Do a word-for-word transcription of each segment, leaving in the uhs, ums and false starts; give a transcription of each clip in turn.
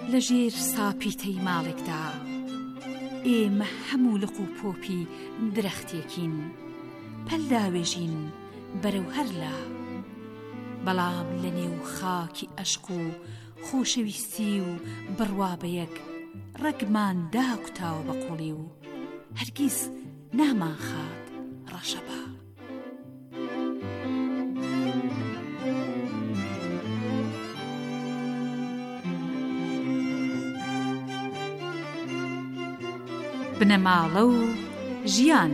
لە ژێر ساپیتەی ماڵێکدا ئێمە هەموو لق و پۆپی درەختێکین، پەلداوێژین بەرەو هەرلا، بەڵام لە نێو خاکی عەشق و خۆشەویستی و بڕوابەیەک ڕەگمان داکوتاوە بە قوڵی و هەرگیز نامان خات ڕەشەبا. بنەماڵە و ژیان.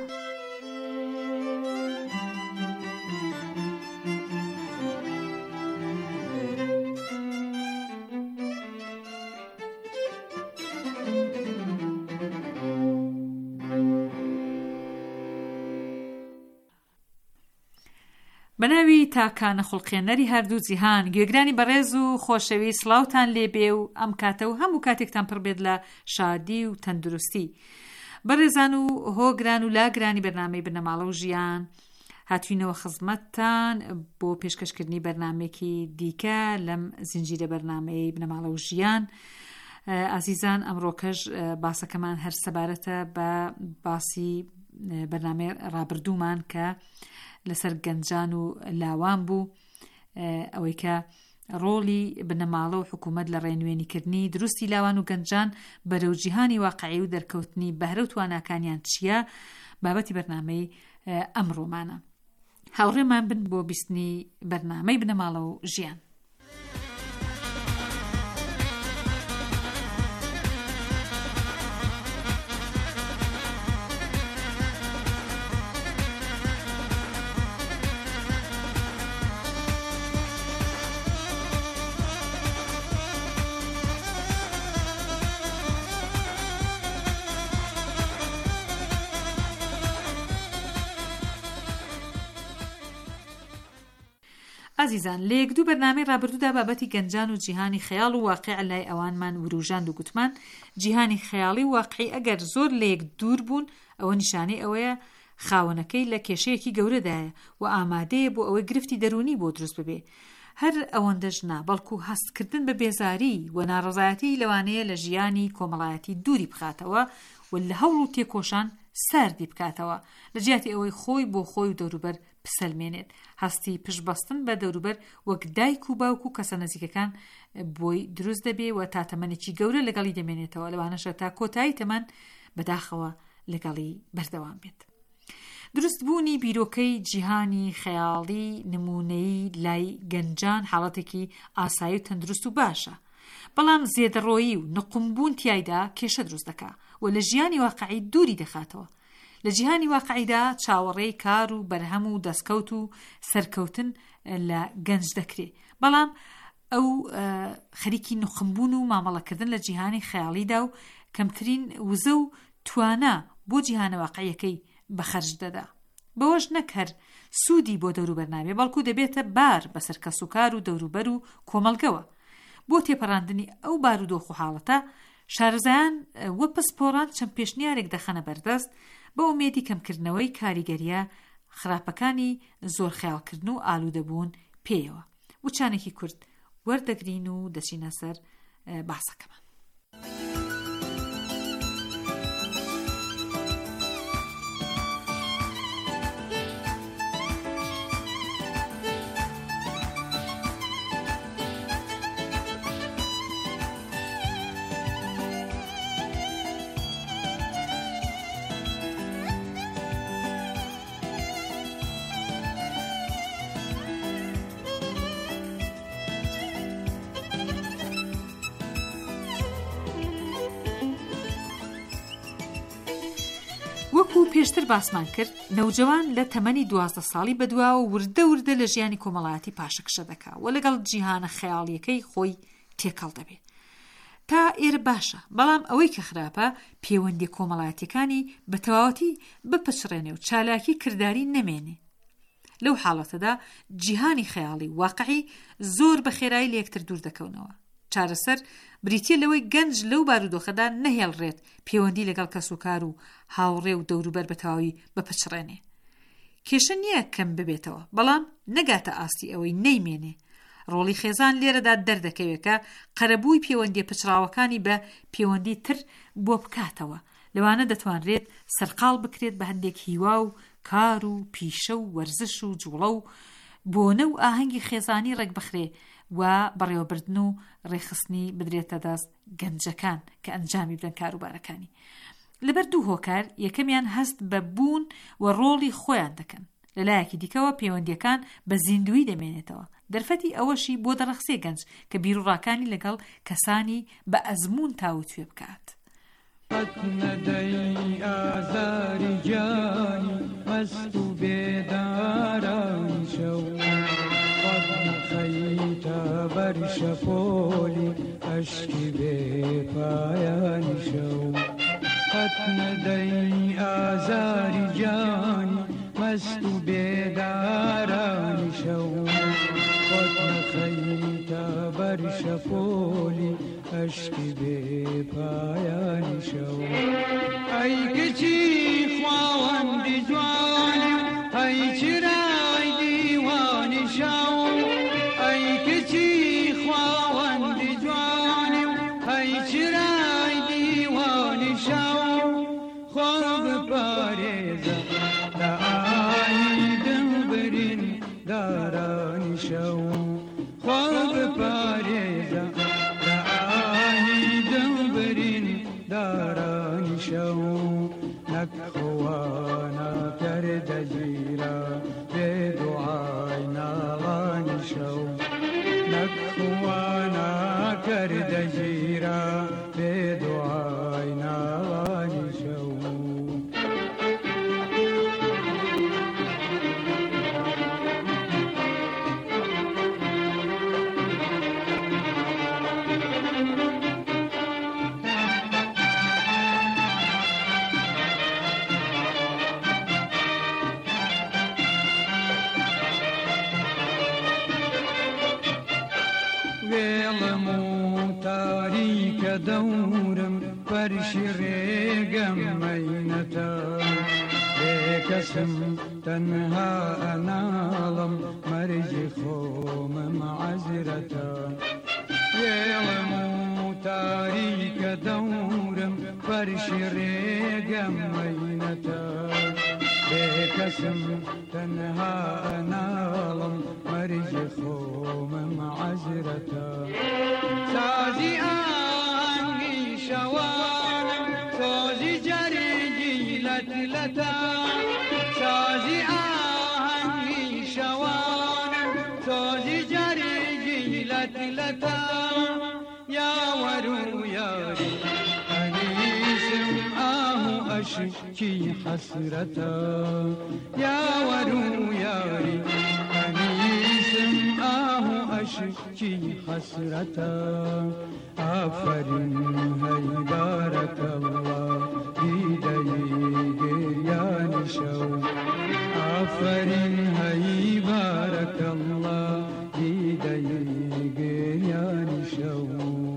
بەناوی تاکانە خوڵقێنەری هەردوو جیهان، گوێگرانی بەڕێز و خۆشەوی، سڵاوتان لێبێ و ئەم کاتە و هەموو کاتێکتان پڕبێت لە شادی و تەندروستی. بەڕێزان و هۆگران و لاگرانی بەرنامەی بنەماڵە و ژیان، هاتوینەوە خزمەتتان بۆ پێشکەشکردنی بەرنامێکی دیکە لەم زنجیرە بەرنامەی بنەماڵە و ژیان. ئازیزان، ئەمڕۆکەش باسەکەمان هەر سەبارەتە بە باسی بەرنامەی ڕابردوومان کە لەسەر گەنجان و لاوان بوو، ئەوەی کە ڕۆڵی بنەماڵە و حکوومەت لە ڕێنوێنیکردنی دروستی لاوان و گەنجان بەرەو جیهانی واقعی و دەرکەوتنی بەهرە و تواناکانیان چییە، بابەتی بەرنامەی ئەمڕۆمانە. هاوڕێمان بن بۆ بیستنی بەرنامەی بنەماڵە و ژیان. عزیزان، لە یەک دوو بەرنامەی ڕابردوودا بابەتی گەنجان و جیهانی خەیاڵ و واقع لای ئەوانمان وروژاند و گوتمان جیهانی خەیاڵی و واقعی ئەگەر زۆر لە یەک دوور بوون، ئەوە نیشانەی ئەوەیە خاوەنەکەی لە کێشەیەکی گەورەدایە و ئامادەیە بۆ ئەوەی گرفتی دەرونی بۆ دروست ببێ. هەر ئەوەندەش نا، بەڵکو هەستکردن بە بێزاری و ناڕەزایەتی لەوانەیە لە ژیانی کۆمەڵایەتی دووری بخاتەوە و لە هەوڵ و تێکۆشان ساردی بکاتەوە، لە جیاتی ئەوەی خۆی بۆ خۆی و دەوروبەر پسەلمێنێت. هەستی پشتبەستن بە دەوروبەر وەک دایک و باوک و کەسە نزیکەکان بۆی دروست دەبێ و تا تەمەنێکی گەورە لەگەڵی دەمێنێتەوە، لەوانەشە تا کۆتایی تەمەن بەداخەوە لەگەڵی بەردەوام بێت. دروستبوونی بیرۆکەی جیهانی خەیاڵی نمونەی لای گەنجان حاڵەتێکی ئاسایی و تەندروست و باشە، بەڵام زێدەڕۆیی و نقمبوون تیایدا کێشە دروست دەکا و لە ژیانی واقعی دووری دەخاتەوە. لە جیهانی واقعیدا چاوەڕێی کار و بەرهەم و دەستکەوت و سەرکەوتن لە گەنج دەکرێت، بەڵام ئەو خەریکی نقمبوون و مامەڵەکردن لە جیهانی خەیاڵیدا و کەمترین وزە و توانە بۆ جیهانە واقعیەکەی بەخەرج دەدا. بەوەش نەک هەر سوودی بۆ دەوروبەر نابێ، بەڵکو دەبێتە بار بەسەر کەس و کار و دەوروبەر و کۆمەڵگەوە. بۆ تێپەڕاندنی ئەو بارودۆخ و حاڵەتە، شارەزایان وە پسپۆڕان چەند پێشنیارێک دەخەنە بەردەست بە ئومێدی کەمکردنەوەی کاریگەریە خراپەکانی زۆر خەیاڵکردن و ئالوودەبوون پێیەوە. وچانێکی کورد وەردەگرین و دەچینە سەر باسەکەمان. وەکو پێشتر باسمان کرد، نەوجەوان لە تەمەنی دوازدە ساڵی بەدواوە وردە وردە لە ژیانی کۆمەڵایەتی پاشەکشە دەکا و لەگەڵ جیهانە خەیاڵیەکەی خۆی تێکەڵ دەبێت. تا ئێرە باشە، بەڵام ئەوەی کە خراپە پەیوەندی کۆمەڵایەتیەکانی بە تەواوەتی بپچڕێنێ و چالاکی کردداری نەمێنێ. لەو حاڵەتەدا جیهانی خەیاڵی واقعی زۆر بە خێرایی لە یەکتر دوور دەکەونەوە. چارەسەر بریتیە لەوەی گەنج لەو بارودۆخەدا نەهێڵڕێت پەیوەندی لەگەڵ کەس و کار و هاوڕێ و دەوروبەر بە تەواوی بپچڕێنێ. کێشە نییە کەم ببێتەوە، بەڵام نەگاتە ئاستی ئەوەی نەیمێنێ. ڕۆڵی خێزان لێرەدا دەردەکەوێت کە قەرەبووی پەیوەندی پچراوەکانی بە پەیوەندی تر بۆ بکاتەوە. لەوانە دەتوانرێت سەرقاڵ بکرێت بە هەندێک هیوا و کار و پیشە و وەرزش و جوڵە و بۆنە و ئاهەنگی خێزانی ڕێک بخرێ و بەڕێوەبردن و ڕێخستنی بدرێتە دەست گەنجەکان کە ئەنجامی بدەن کاروبارەکانی. لەبەر دوو هۆکار یەکەمیان هەست بە بوون و ڕۆڵی خۆیان دەکەن، لەلایەکی دیکەوە پەیوەندیەکان بە زیندوی دەمێنێتەوە. دەرفەتی ئەوەشی بۆ دەڕەخسێ گەنج کە بیرڕاکانی لەگەڵ کەسانی بە ئەزمون تاوتوێ بکات. ندی آزاری جانی مست و بیداران شو قد خیتا بر شپولی اشکی بی پایان شو قد ندی آزاری جانی مست و بیداران شو قد خیتا بر شپولی اشکی بی پایان شو ای کچی خواهندی جوانی ای چرای دیوانی شو ای کچی خواهندی جوانی ای چرای دیوانی شو خواب پاریزا دعایی دنبرین دارانی شو خواب پاریزا داران شو نکخوانا کرد جیرا به دعای نالان شو نکخوانا کرد جیرا به دعای نالان شو ویلمو تاریک دورم فرش ریگم مینتا بکسم تنها انالم مرج خوم معذرتا ویلمو تاریک دورم فرش ریگم مینتا بکسم تنها انالم مرج خوم معذرتا سازی آهنگی شوانم سازی جرجی لطلتا سازی آهنگی شوانم سازی جرجی لطلتا یا ورو یاری انیسم آهو اشکی حسرتا یا ورو یاری انیسم آهو اشکی حسرتا آفرین هی بارک الله دیدی گریان شو آفرین هی بارک الله دیدی گریان شو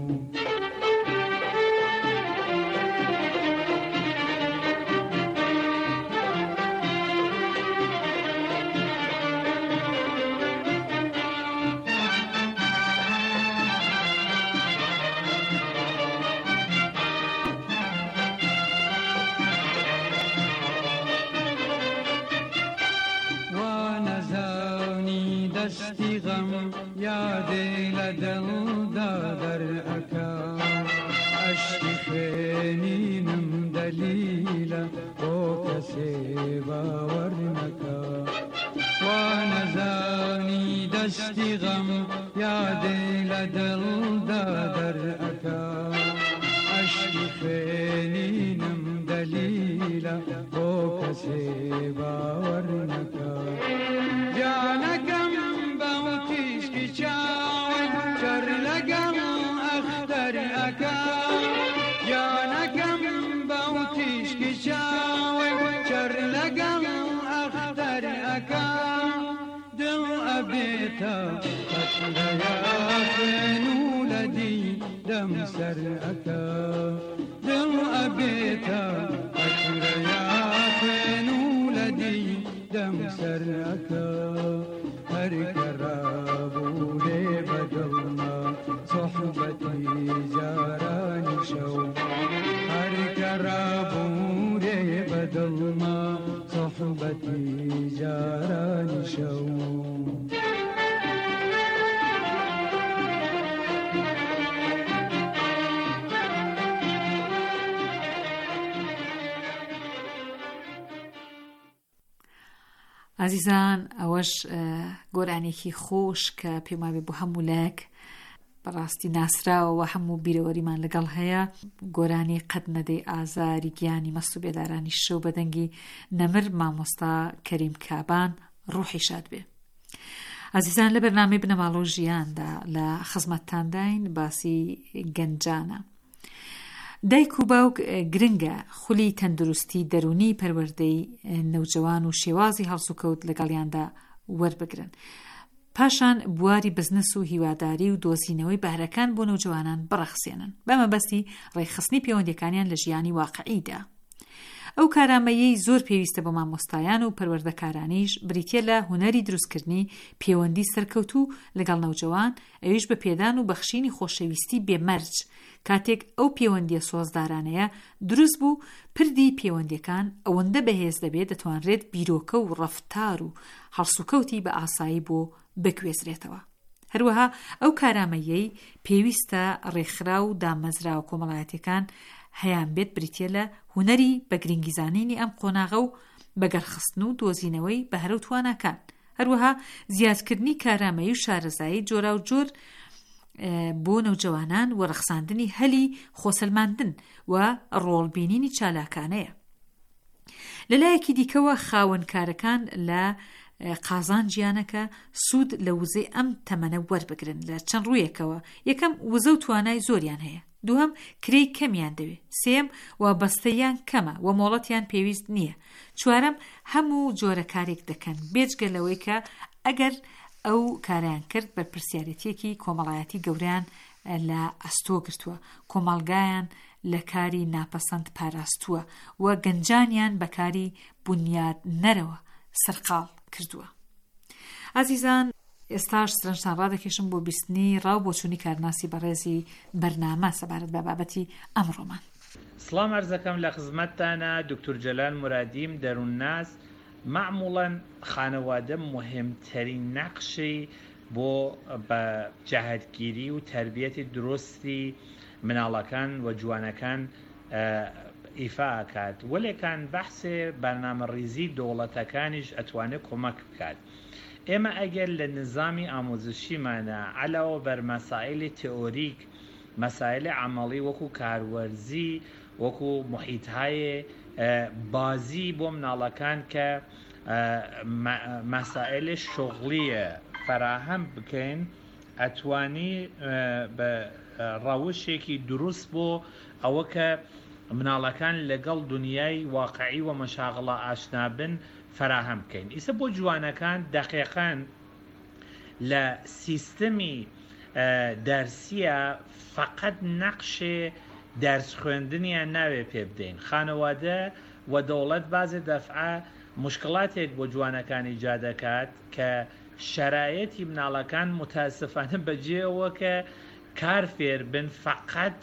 دستی غم یادی لدل دادر اکا اشتی خینینم دلیلا او کسی باور نکا و نزانی دستی غم یادی لدل دادر اکا اشتی خینینم دلیلا او کسی باور نکا جانکم بوتیش کی چاوی چر لگم اختر اکا جانکم بوتیش کی چاوی چر لگم اختر اکا دل ابیتا قتل یافن ولدی دم سر اکا دل ابیتا قتل یافن ولدی دم سر اکا هر کرابو ئازیزان ئەوەش گۆرانێکی خۆش کە پێم وابێ بۆ هەموو لایەک بەڕاستی ناسراوەوە هەموو بیرەوەریمان لەگەڵ هەیە. گۆرانی قەت نەدەی ئازاری گیانی مەست و بێدارانی شەو بەدەنگی نەمر مامۆستا کەریم کابان ڕوحی شاد بێ. ئازیزان لە بەرنامەی بنەماڵە و ژیاندا لە خزمەتتانداین باسی گەنجانە. دایک و باوک گرنگە خولی تەندروستی دەرونی پەروەردەی نەوجەوان و شێوازی هەڵسوکەوت لەگەڵیاندا وەربگرن، پاشان بواری بزنس و هیواداری و دۆزینەوەی بەهرەکان بۆ نەوجەوانان بڕەخسێنن بەمە بەستی ڕێخستنی پەیوەندیەکانیان لە ژیانی واقعیدا. ئەو کارامەیەی زۆر پێویستە بە مامۆستایان و پەروەردەکارانیش بریتیە لە هونەری دروستکردنی پەیوەندی سەرکەوتو لەگەڵ نەوجەوان، ئەویش بە پێدان و بەخشینی خۆشەویستی بێمەرج. کاتێک ئەو پەیوەندیە سۆزدارانەیە دروست بوو، پردی پەیوەندیەکان ئەوەندە بەهێز دەبێت دەتوانرێت بیرۆکە و ڕەفتار و هەڵسوکەوتی بە ئاسایی بۆ بکوێزرێتەوە. هەروەها ئەو کارامەیەی پێویستە ڕێکخرا و دامەزرا و کۆمەڵایەتیەکان هەیان بێت بریتیە لە هونەری بە گرنگیزانینی ئەم قۆناغە و بەگەرخستن و دۆزینەوەی بەهرە و تواناکان. هەروەها زیادکردنی کارامەیی و شارەزایی جۆرا و جۆر بۆ نەوجەوانان و ڕەخساندنی هەلی خۆسەلماندن و ڕۆڵبینینی چالاکانەیە. لەلایەکی دیکەوە خاوەنکارەکان لە قازان گیانەکە سوود لە وزەی ئەم تەمەنە وەربگرن لە چەند ڕوویەکەوە. یەکەم وزە و توانای زۆریان هەیە، دووەم کرێی کەمیان دەوێت، سێم وابەستەیان کەمە و مۆڵەتیان پێویست نییە، چوارەم هەموو جۆرە کارێک دەکەن بێجگە لەوەی کە ئەگەر ئەو کاریان کرد بە پرسیارەتیەکی کۆمەڵایەتی گەوریان لە ئەستۆ گرتووە، کۆمەڵگایان لە کاری ناپەسەند پاراستووە و گەنجانیان بە کاری بنیاد نەرەوە سەرقاڵ کردووە. ئازیزان ئێستاش سرنجتان ڕادەکێشم بۆ بیستنی ڕاو بۆچوونی کارناسی بەڕێزی بەرنامە سەبارەت بە بابەتی ئەمڕۆمان. سڵام عەرزەکەم لە خزمەتتانە دکتۆر جەلال مرادیم دەروونناس. معموڵەن خانەوادە مهمترین نەقشی بۆ بە جەهەتگیری و تربیەتی درستی مناڵەکان و جوانەکان ئیفا ئەکات، وەلێکان بەحسێ بەرنامەڕیزی دەوڵەتەکانیش ئەتوانێت کۆمەک بکات. ئێمە ئەگەر لە نظامی ئامۆزشیمانە عەلاوە بەر مەسائلی تئۆریک، مەسائلی عەمەڵی وەکو کاروەرزی، وەکو موحیتهای بازی بۆ مناڵەکان کە مەسائلی شغلیە فراهەم بکەین، ئەتوانی بە ڕەوشێکی دروست بۆ ئەوە کە مناڵەکان لەگەڵ دنیای واقعی و مەشاغڵە ئاشنابن فراهەم بکەین. ئیسە بۆ جوانەکان دەقیقاً لە سیستەمی دەرسیە فقط نەقشێ دەرس خوێندنیان ناوێ پێ بدەین. خانەوادە و دەوڵەت بازێ دەفعە مشکلاتێک بۆ جوانەکان ایجاد دەکات کە شەرایەتی مناڵەکان متاسفانە بەجێەوە کە کار فێر بن، فقط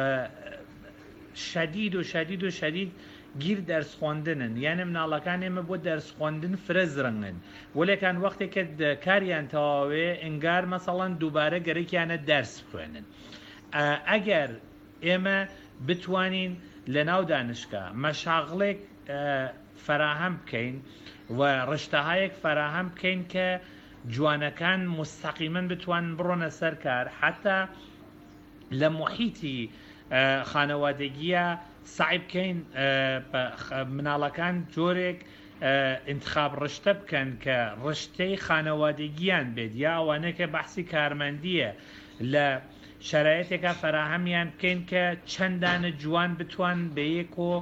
شەدید و شەدید و شەدید گیر دەرس خوێندنن، یانە مناڵەکان ئێمە بۆ دەرس خوێندن فرەزرنگن، وەلێکان وەختێک کە کاریان تەواوێ ئەنگار مەسەڵەن دووبارە گەرەکیانە دەرس بخوێنن. ئەگەر ئێمە بتوانین لە ناو دانشگا مەشاغڵێک فراهەم بکەین و ڕشتەهایەک فراهەم بکەین کە جوانەکان مستەقیمەن بتوانن بڕۆنە سەر کار، حتا لە موحیتی خانەوادەگیە سعی بکەین مناڵەکان جۆرێک انتخاب ڕشتە بکەن کە ڕشتەی خانەوادەگیان بێت، یا ئەوانە کە بەحسی کارمەندیە لە شرایطێکە فراهەمیان بکەین کە چەندانە جوان بتوان بە یەک و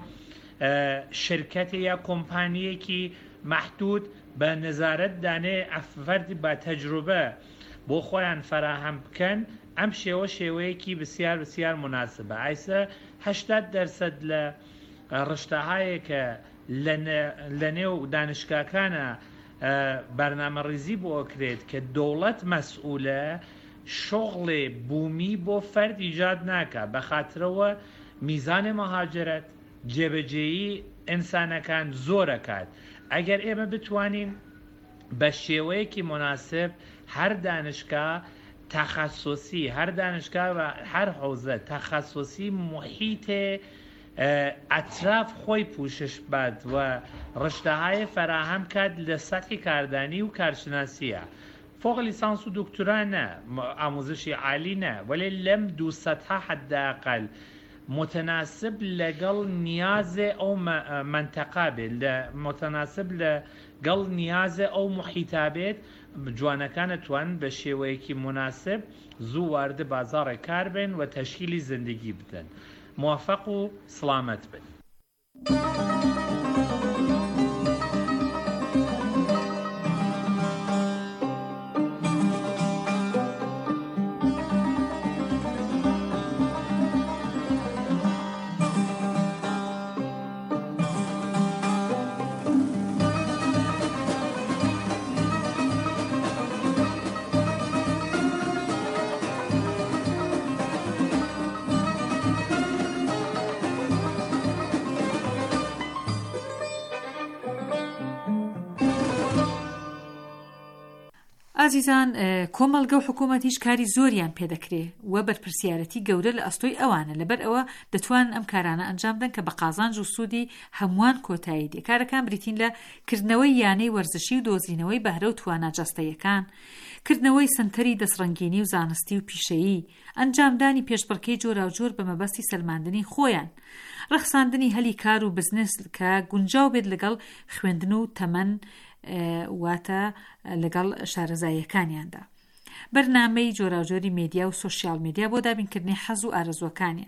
شرکەتی یا کۆمپانیەکی محدود بە نەزارەت دانێ ئەفەردی با تەجروبە بۆ خۆیان فراهەم بکەن. ئەم شێوە شێوەیەکی بسیار بسیار مناسبە. ئایسە هەشتاد دەرسەد لە ڕشتەهایە کە لە نێو دانشگاکانە بەرنامەڕیزی بۆ ئەکرێت کە دەوڵەت مەسئولە، شغڵێ بوومی بۆ فەرد ایجاد ناکە، بە خاترەوە میزانێ مەهاجرەت جێبەجێیی ئینسانەکان زۆرەکات. ئەگەر ئێمە بتوانین بە شێوەیەکی مناسب هەر دانشگا تەخەسوسی، هەر دانشگا و هەر حوزە تەخەسوسی محیطێ ئەتراف خۆی پوشش بات و ڕشتەهای فراهەم کات لە سەطحی کاردانی و کارشناسیە. فوق لیسانس و دکتۆرا نە، ئامۆزشی عالی نە، وەلێ لەم دوو سەطحە حداقل متناسب لەگەڵ نیازێ ئەو منتەقا بێت، لە متناسب لەگەڵ نیازێ ئەو محیتا بێت، جوانەکانە توان بە شێوەیەکی مناسب زوو واردە بازاڕێ کار بن و تەشکیلی زندگی بدەن. موفق و سلامت بن. ئازیزان، کۆمەڵگە و حکوومەتیش کاری زۆریان پێدەکرێ و بەرپرسیارەتی گەورە لە ئەستۆی ئەوانە، لەبەر ئەوە دەتوانن ئەم کارانە ئەنجام بدەن کە بە قازانج و سوودی هەمووان کۆتایی دێ. کارەکان بریتین لە کردنەوەی یانەی وەرزشی و دۆزینەوەی بەهرە و توانە جەستەیەکان، کردنەوەی سنتەری دەسڕەنگینی و زانستی و پیشەیی، ئەنجامدانی پێشبڕکێی جۆرا و جۆر بە مەبەستی سەلماندنی خۆیان، ڕەخساندنی هەلی کار و بزنس کە گونجاو بێت لەگەڵ خوێندن و تەمەن واتە لەگەڵ شارەزاییەکانیاندا، بەرنامەی جۆراوجۆری مێدیا و سۆشیال مێدیا بۆ دابینکردنی حەز و ئارەزوەکانیان،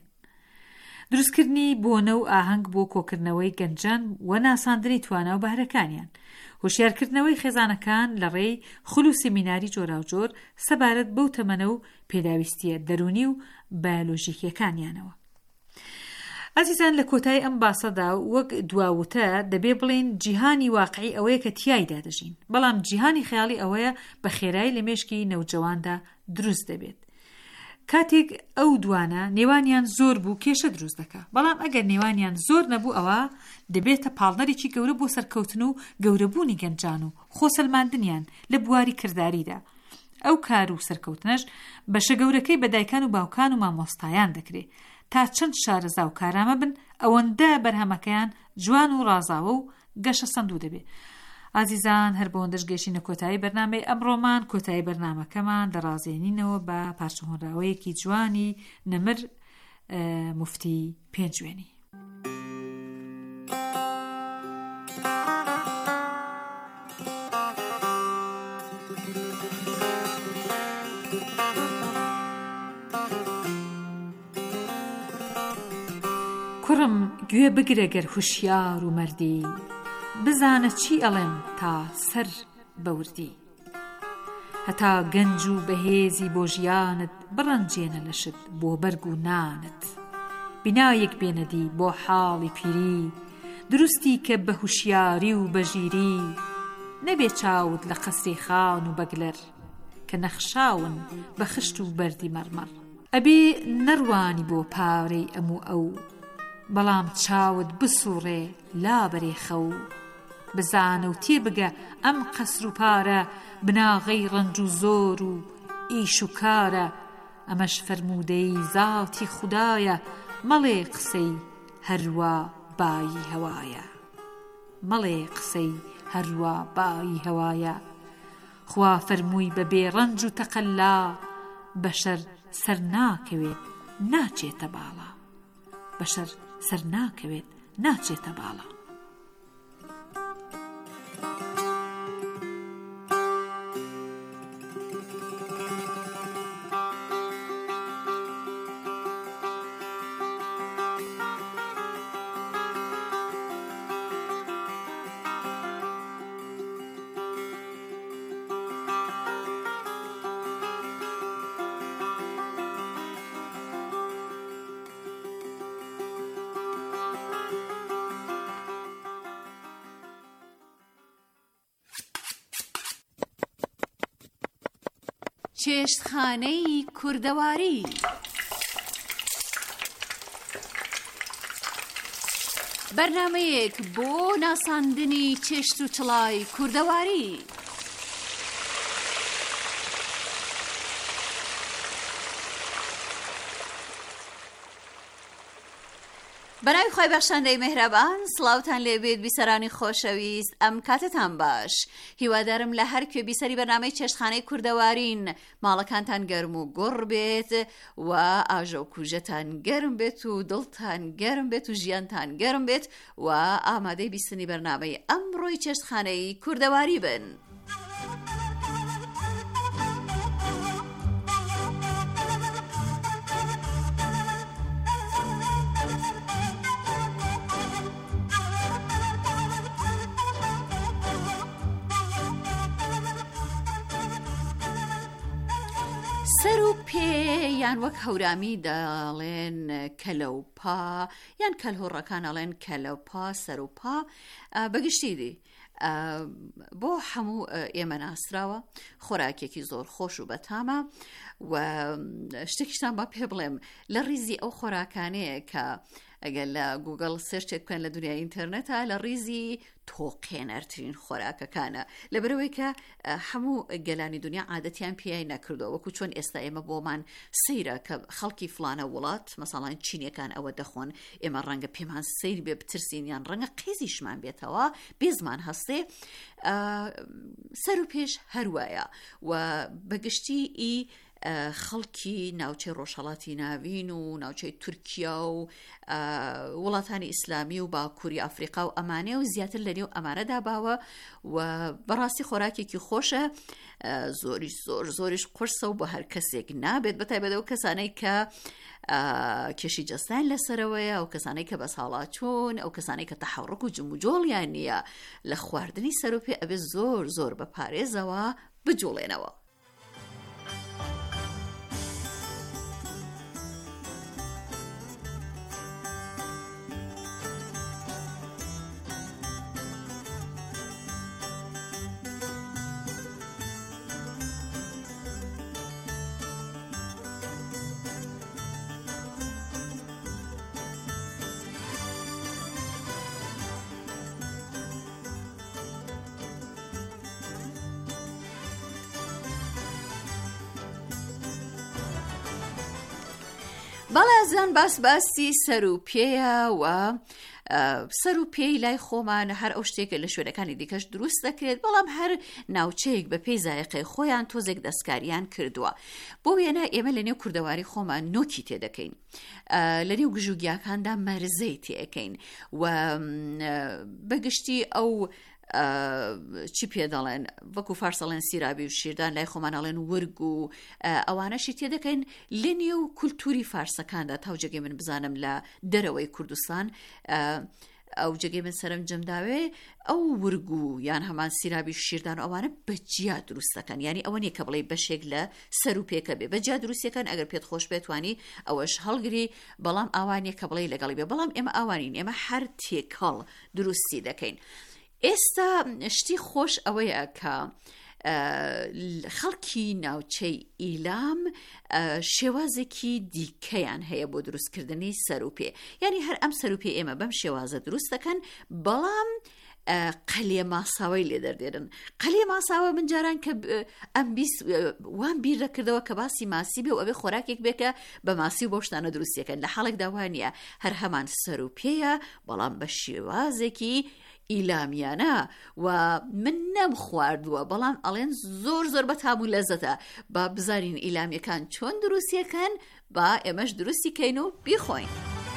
دروستکردنی بۆنە و ئاهەنگ بۆ کۆکردنەوەی گەنجان و ناساندنی توانە و بەهرەکانیان، هۆشیارکردنەوەی خێزانەکان لە ڕێی خول و سیمیناری جۆراوجۆر سەبارەت بەو تەمەنە و پێداویستیە دەرونی و بایۆلۆژیکیەکانیانەوە. ئازیزان، لە کۆتایی ئەم باسەدا وەک دواوتە دەبێ بڵێن جیهانی واقعی ئەوەیە کە تیایدا دەژین، بەڵام جیهانی خەیاڵی ئەوەیە بە خێرایی لە مێشکی نەوجەواندا دروست دەبێت. کاتێک ئەو دوانە نێوانیان زۆر بوو کێشە دروست دەکا، بەڵام ئەگەر نێوانیان زۆر نەبوو ئەوە دەبێتە پاڵنەرێکی گەورە بۆ سەرکەوتن و گەورەبوونی گەنجان و خۆسەلماندنیان لە بواری کرداریدا. ئەو کار و سەرکەوتنەش بەشە گەورەکەی بە دایکان و باوکان و مامۆستایان دەکرێت تا چەند شارەزا و کارامە بن ئەوەندە بەرهەمەکەیان جوان و ڕازاوە و گەشە سندوو دەبێت. ئازیزان، هەر بۆەوەندەش گەشتینە کۆتایی بەرنامەی ئەمڕۆمان. کۆتایی بەرنامەکەمان دەڕازێنینەوە بە پارچەهۆنراوەیەکی جوانی نەمر موفتی پێنجوێنی. کوڕم گوێ بگرە گەر هوشیار و مەردی، بزانە چی ئەڵێم تا سەر بەوردی، هەتا گەنج و بەهێزی بۆ ژیانت بڕەنجێنە لەشت بۆ بەرگ و نانت، بینایەک بێنەدی بۆ حاڵی پیری، دروستی کە بە هوشیاری و بەژیری، نەبێ چاوت لە قەسری خان و بەگلەر، کە نەخشاون بە خشت و بەردی مەرمەڕ، ئەبێ نەڕوانی بۆ پارەی ئەموو ئەو، بەڵام چاوت بسوڕێ لابەرێ خەو، بزانە و تێبگە ئەم قەسر و پارە بناغەی ڕەنج و زۆر و ئیش و کارە، ئەمەش فەرموودەی زاتی خودایە، مەڵێ قسەی هەروە بایی هەوایە، مەڵێ قسەی هەروە بایی هەوایە، خوا فەرمووی بە بێڕەنج و تەقەلا، بەشەر سەر ناکەوێت ناچێتە باڵا، بەشەر سەر ناکەوێت ناچێتە باڵا. چێشتخانەی کوردەواری. بەرنامەیەک بۆ ناساندنی چێشت و چڵای کوردەواری. بەناوی خۆی بەخشندەی مهرەبان، سڵاوتان لێبێت بیسەرانی خۆشەویست، ئەم کاتتان باش. هیوادارم لە هەر کوێ بیسەری بەرنامەی چێشتخانەی کوردەوارین ماڵەکانتان گەرم و گوڕ بێت و ئاژە و کوژەتان گەرم بێت و دڵتان گەرم بێت و ژیانتان گەرم بێت و ئامادەی بیستنی بەرنامەی ئەمڕۆی چێشتخانەی کوردەواری بن. سەر و پێ یان وەک هەورامی دەڵێن کەلەوپا یان کەلهۆڕەکان ئەڵێن کەلەوپا سەر و پا بەگشتی دی بۆ هەموو ئێمە ناسراوە، خۆراکێکی زۆر خۆش و بەتامە و شتێکیشتان با پێ بڵێم لە ڕیزی ئەو خۆراکانەیە کە ئەگەر لە گوگڵ سێرچێک بکەن لە دنیای ئینتەرنێتە لە ڕیزی تۆقێنەرترین خۆراکەکانە، لەبەرەوەی کە هەموو گەلانی دنیا عادەتیان پێی نەکردەوە، وەکو چۆن ئێستا ئێمە بۆمان سەیرە کە خەڵکی فلانە وڵات مەسەڵەن چینیەکان ئەوە دەخۆن، ئێمە ڕەنگە پێمان سەیر بێ بترسین یان ڕەنگە قێزیشمان بێتەوە بێزمان هەستێ. سەر و پێش هەروایە و بەگشتی ئی خەڵکی ناوچەی ڕۆژهەڵاتی ناوین و ناوچەی تورکیا و وڵاتانی ئیسلامی و باکووری ئەفریقا و ئەمانێ و زیاتر لە نێو ئەمانەدا باوە و بەڕاستی خۆراکێکی خۆشە، زۆریش زۆر زۆریش قورسە و بە هەر کەسێک نابێت، بەتایبەتەوە کەسانەی کە کێشی جەستان لەسەرەوەیە، ئەو کەسانەی کە بەساڵات چوون، ئەو کەسانەی کە تەحەڕک و جموجۆڵیان نییە لە خواردنی سەر و پێ ئەبێ زۆر زۆر بە پارێزەوە بجوڵێنەوە. بەڵێزان باس باسی سەر و پێیە و سەر و پێی لای خۆمان هەر ئەو شتێکە لە شوێنەکانی دیکەش دروست دەکرێت، بەڵام هەر ناوچەیەک بە پێی زایقەی خۆیان تۆزێک دەستکاریان کردووە. بۆ وێنە ئێمە لە نێو کوردەواری خۆمان نۆکی تێدەکەین، لە نێو گژوگیاکاندا مەرزەی تێەکەین و بەگشتی ئەو چی پێ دەڵێن وەکو فارسەڵێن سیرابی و شیردان لای خۆمان ئەڵێن ورگ و ئەوانەشی تێدەکەین لە نێو کولتوری فارسەکاندا. تا جێگەی من بزانم لە دەرەوەی کوردستان ئەو جێگەی من سەرم جەمداوێ ئەو ورگ و یان هەمان سیرابی شیردان ئەوانە بەجیا دروست دەکەن، یعنی ئەوە نیە کە بڵێ بەشێک لە سەر و پێکە بێ، بەجیا دروستیەکەن، ئەگەر پێت خۆش بێتوانی ئەوەش هەڵگری، بەڵام ئاوانیە کە بڵێ لەگەڵی بێ، بەڵام ئێمە ئاوانین، ئێمە هەر تێکەڵ دروستی دەکەین. ئێستا شتی خۆش ئەوەیە کە خەڵکی ناوچەی ئیلام شێوازێکی دیکەیان هەیە بۆ دروستکردنی سەر و پێ، یعنی هەر ئەم سەر و پێ ئێمە بەم شێوازە دروست دەکەن، بەڵام قەلێ ماساوی لێ دەردێرن. قەلێ ماساوە من جاران کە ئەم بیست وان بیر دەکردەوە کە باسی ماسی بێ و ئەوێ خۆراکێک بێکە بە ماسی و بۆ شتانە دروستیەکەن، لە حاڵێک داوانیە هەر هەمان سەر و پێیە، بەڵام بە شێوازێکی ئیلامیانە و من نەم خواردووە، بەڵام ئەڵێن زۆر زۆر بە تام و لەزەتە. با بزانین ئیلامیەکان چۆن دروستیەکەن، با ئێمەش دروستی کەین و بیخۆین.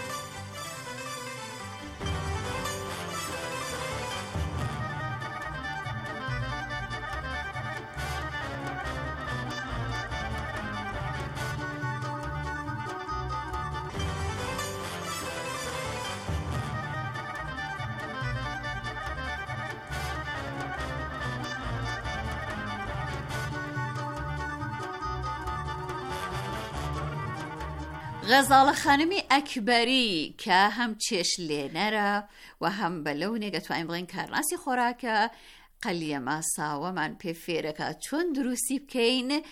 غەزاڵە خانمی ئەکبەری کە هەم چێش لێنەرە و هەم بەلەونێ دەتوانین بڵێن کارناسی خۆراکە، قەلیە ماساوەمان پێ فێرەکە چۆن دروستی بکەین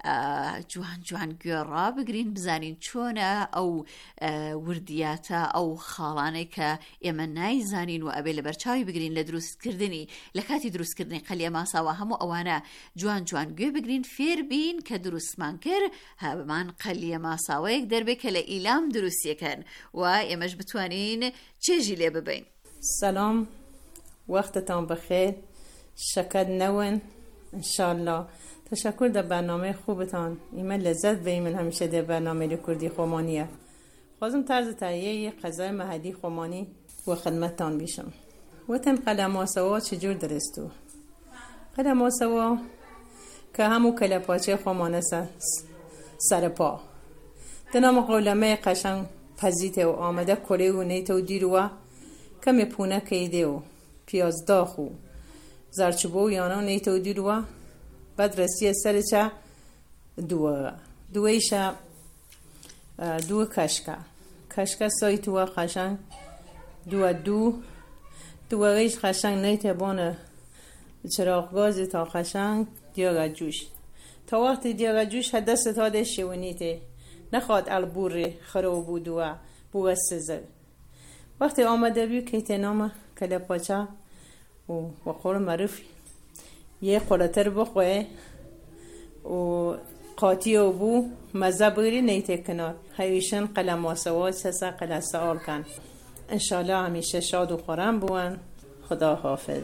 جوان جوان گوێڕا بگرین بزانین چۆنە ئەو وردیاتە ئەو خاڵانەی کە ئێمە نایزانین و ئەبێ لە بەرچاوی بگرین لە دروستکردنی لە کاتی دروستکردنی قەلیە ماساوە هەموو ئەوانە جوان جوان گوێ بگرین فێر بین کە دروستمان کرد هەبمان قەلیە ماساوەیەک دەربێت کە لە ئیلام دروستیەکەن و ئێمەش بتوانین چێژی لێ ببین. سلام، وقتتان بخیر، شکر نون انشالله. تشکر در برنامه خوبتان. ایمه لذت بایمون همیشه در برنامه کردی خومانیه. خوازم طرز تهیه غذای محلی خومانی و خدمتتان بیشم. وطن قلماسوا چجور درستو؟ قلماسوا که همو کلپاچه خومانه سر پا دنام قولمه قشنگ پزیته و آمده کره و نیت و دیروا کمی پونه کیده و پیاز داخو زرچوبو یانا نیت و دیروا بعد رسیه سر چه دو دویشه دو کشکه کشکه سایتوا قشنگ دو دو دو ویش قشنگ نیت بانه چراغ گازی تا قشنگ دیاغ جوش تا وقتی دیاغ جوش دست تا دشی و نیته نخواد البوری خراب بود و بو سزل. وقتی آمده بیو که تنام کله پاچه و وقور معروف یه قلتر بخواه و قاطی و بو مزه بگیری نیته کنار هیوشن قلم واسوات سسا قلم سوال کن. انشالله همیشه شاد و خورم بوان. خدا حافظ.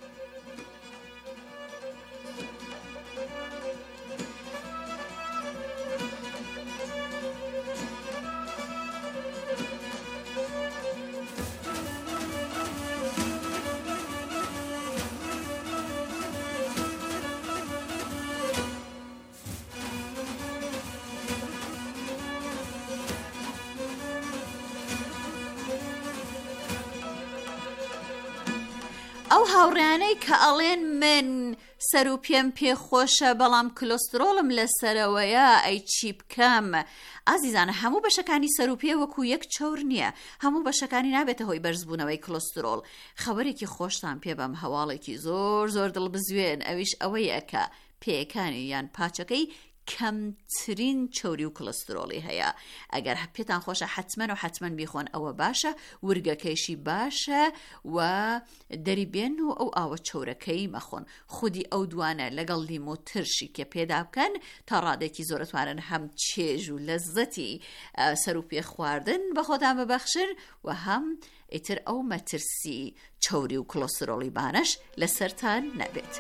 ئەو هاوڕیانەی کە ئەڵێن من سەر و پێم پێخۆشە بەڵام کلۆسترۆڵم لەسەرەوەیە ئەی چی بکەم؟ ئازیزانە هەموو بەشەکانی سەر و پێ وەکو یەک چەور نییە، هەموو بەشەکانی نابێتە هۆی بەرزبوونەوەی کلۆسترۆڵ. خەبەرێکی خۆشتان پێ بەم هەواڵێکی زۆر زۆر دڵبزوێن ئەویش ئەوەیە کە پێیەکانی یان پاچەکەی کەمترین چۆری و کلۆسترۆڵی هەیە. ئەگەر پێتان خۆشە حتمەن و حتمەن بیخۆن ئەوە باشە، ورگەکەیشی باشە و دەری بێن و ئەو ئاوە چۆرەکەی مەخۆن. خودی ئەو دوانە لەگەڵ لیم و ترشی کە پێدا بکەن تا ڕادێکی زۆرتوانن هەم چێژ و لەزەتی سەر و پێ خواردن بە خۆتان ببەخشن و هەم ئیتر ئەو مەترسی چۆری و کلۆسترۆڵی بانەش لەسەرتان نەبێت.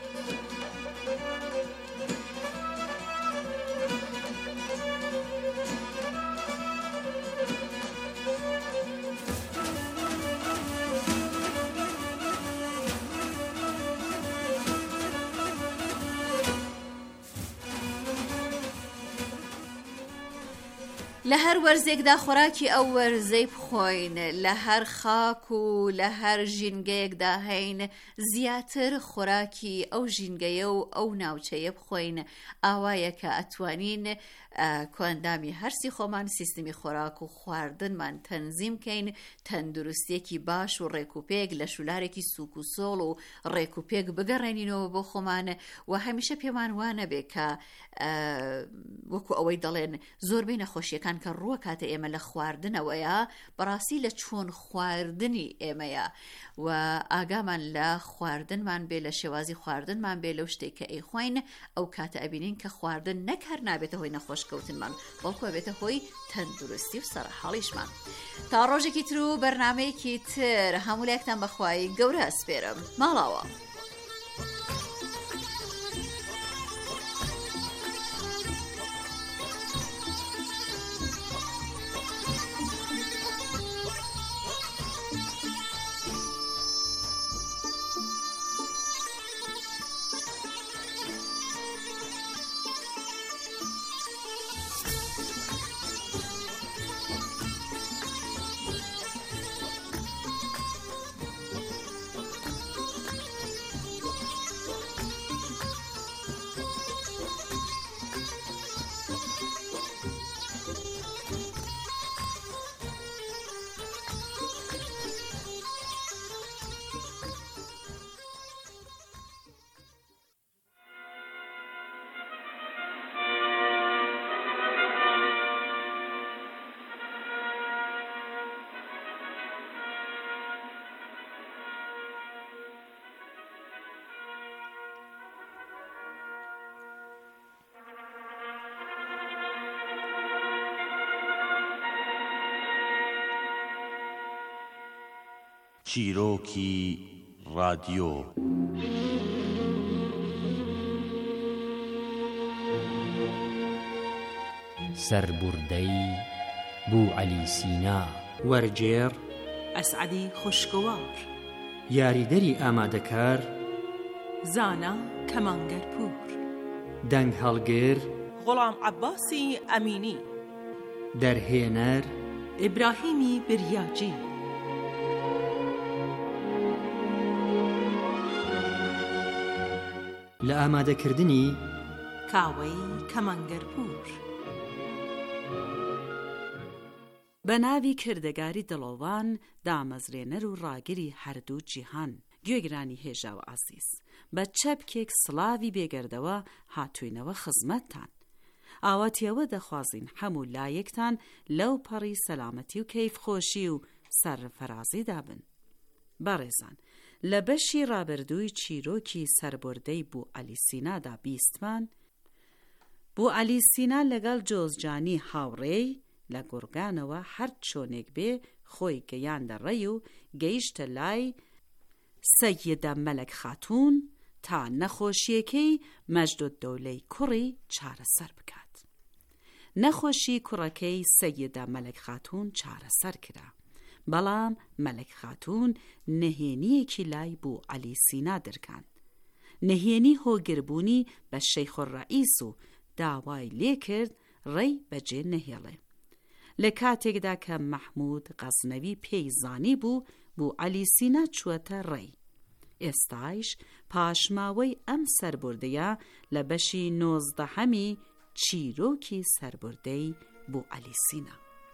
لە هەر وەرزێکدا خۆراکی ئەو وەرزەی بخۆین، لە هەر خاک و لە هەر ژینگەیەکدا هەین زیاتر خۆراکی ئەو ژینگەیە و ئەو ناوچەیە بخۆین. ئاوایە کە ئەتوانین کۆندامی هەرسی خۆمان سیستمی خۆراک و خواردنمان تەنزیم کەین، تەندروستێکی باش و ڕێکوپێک لە شولارێکی سوک و سۆڵ و ڕێکوپێک بگەڕێنینەوە بۆ خۆمان و هەمیشە پێمان وانە بێ کە وەکو ئەوەی دەڵێن زۆربەی نەخۆشیەکان کە ڕووە کاتە ئێمە لە خواردنەوەیە بەڕاستی لە چۆن خواردنی ئێمەیە و ئاگامان لە خواردنمان بێ، لە شێوازی خواردنمان بێ، لەو شتێک کە ئەیخواین ئەو کاتە ئەبینین کە خواردن نەک هەر نابێتە هۆی نەخۆشکەوتنمان بەڵکو ئەبێتە هۆی تەندروستی و سەرحاڵیشمان. تا ڕۆژێکی تر و بەرنامەیەکی تر هەموو لایەکتان بەخوای گەورە ئەسپێرم. ماڵاوە. چیرۆکی رادیۆ سەربوردەی بوعەلی سینا وەرجێر ئەسعەدی خوشکوار یاریدەری ئامادەکار زانا کەمانگەرپور دەنگ هەڵگر غوڵام عەباسی ئەمینی دەرهێنەر ئیبراهیمی بریاجی لە ئامادەکردنی کاوەی کەمانگەرپور بە ناوی کردەگاری دڵۆوان دامەزرێنەر و ڕاگری هەردوو جیهان گوێگرانی هێژا و ئازیز بە چەپکێک سڵاوی بێگەردەوە هاتووینەوە خزمەتتان ئاواتیەوە دەخوازین هەموو لایەکتان لەو پەڕی سەلامەتی و کەیفخۆشی و سەرفەرازیدا بن. بەڕێزان لە بەشی ڕابردووی چیرۆکی سەربوردەی بوعەلی سینادا بیستمان بوعەلی سینا لەگەڵ جۆزجانی هاوڕێی لە گورگانەوە هەر چۆنێک بێ خۆی گەیاندە ڕێی و گەیشتە لای سەیدە مەلەک خاتوون تا نەخۆشیەکەی مەجدوددەولەی کوڕی چارەسەر بکات. نەخۆشی کوڕەکەی سەیدە مەلەک خاتوون چارەسەر کرا، بەڵام مەلەک خاتوون نەهێنیەکی لای بوعەلی سینا دەرکاند. نەهێنی هۆگربوونی بە شەیخوڕەئیس و داوای لێ کرد ڕێی بەجێ نەهێڵێ. لە کاتێکدا کە مەحموود غەزنەوی پێی زانی بوو بوعەلی سینا چووەتە ڕێی. ئێستایش پاشماوەی ئەم سەربوردەیە لە بەشی نۆزدەهەمی چیرۆکی سەربوردەی بوعەلی سینا.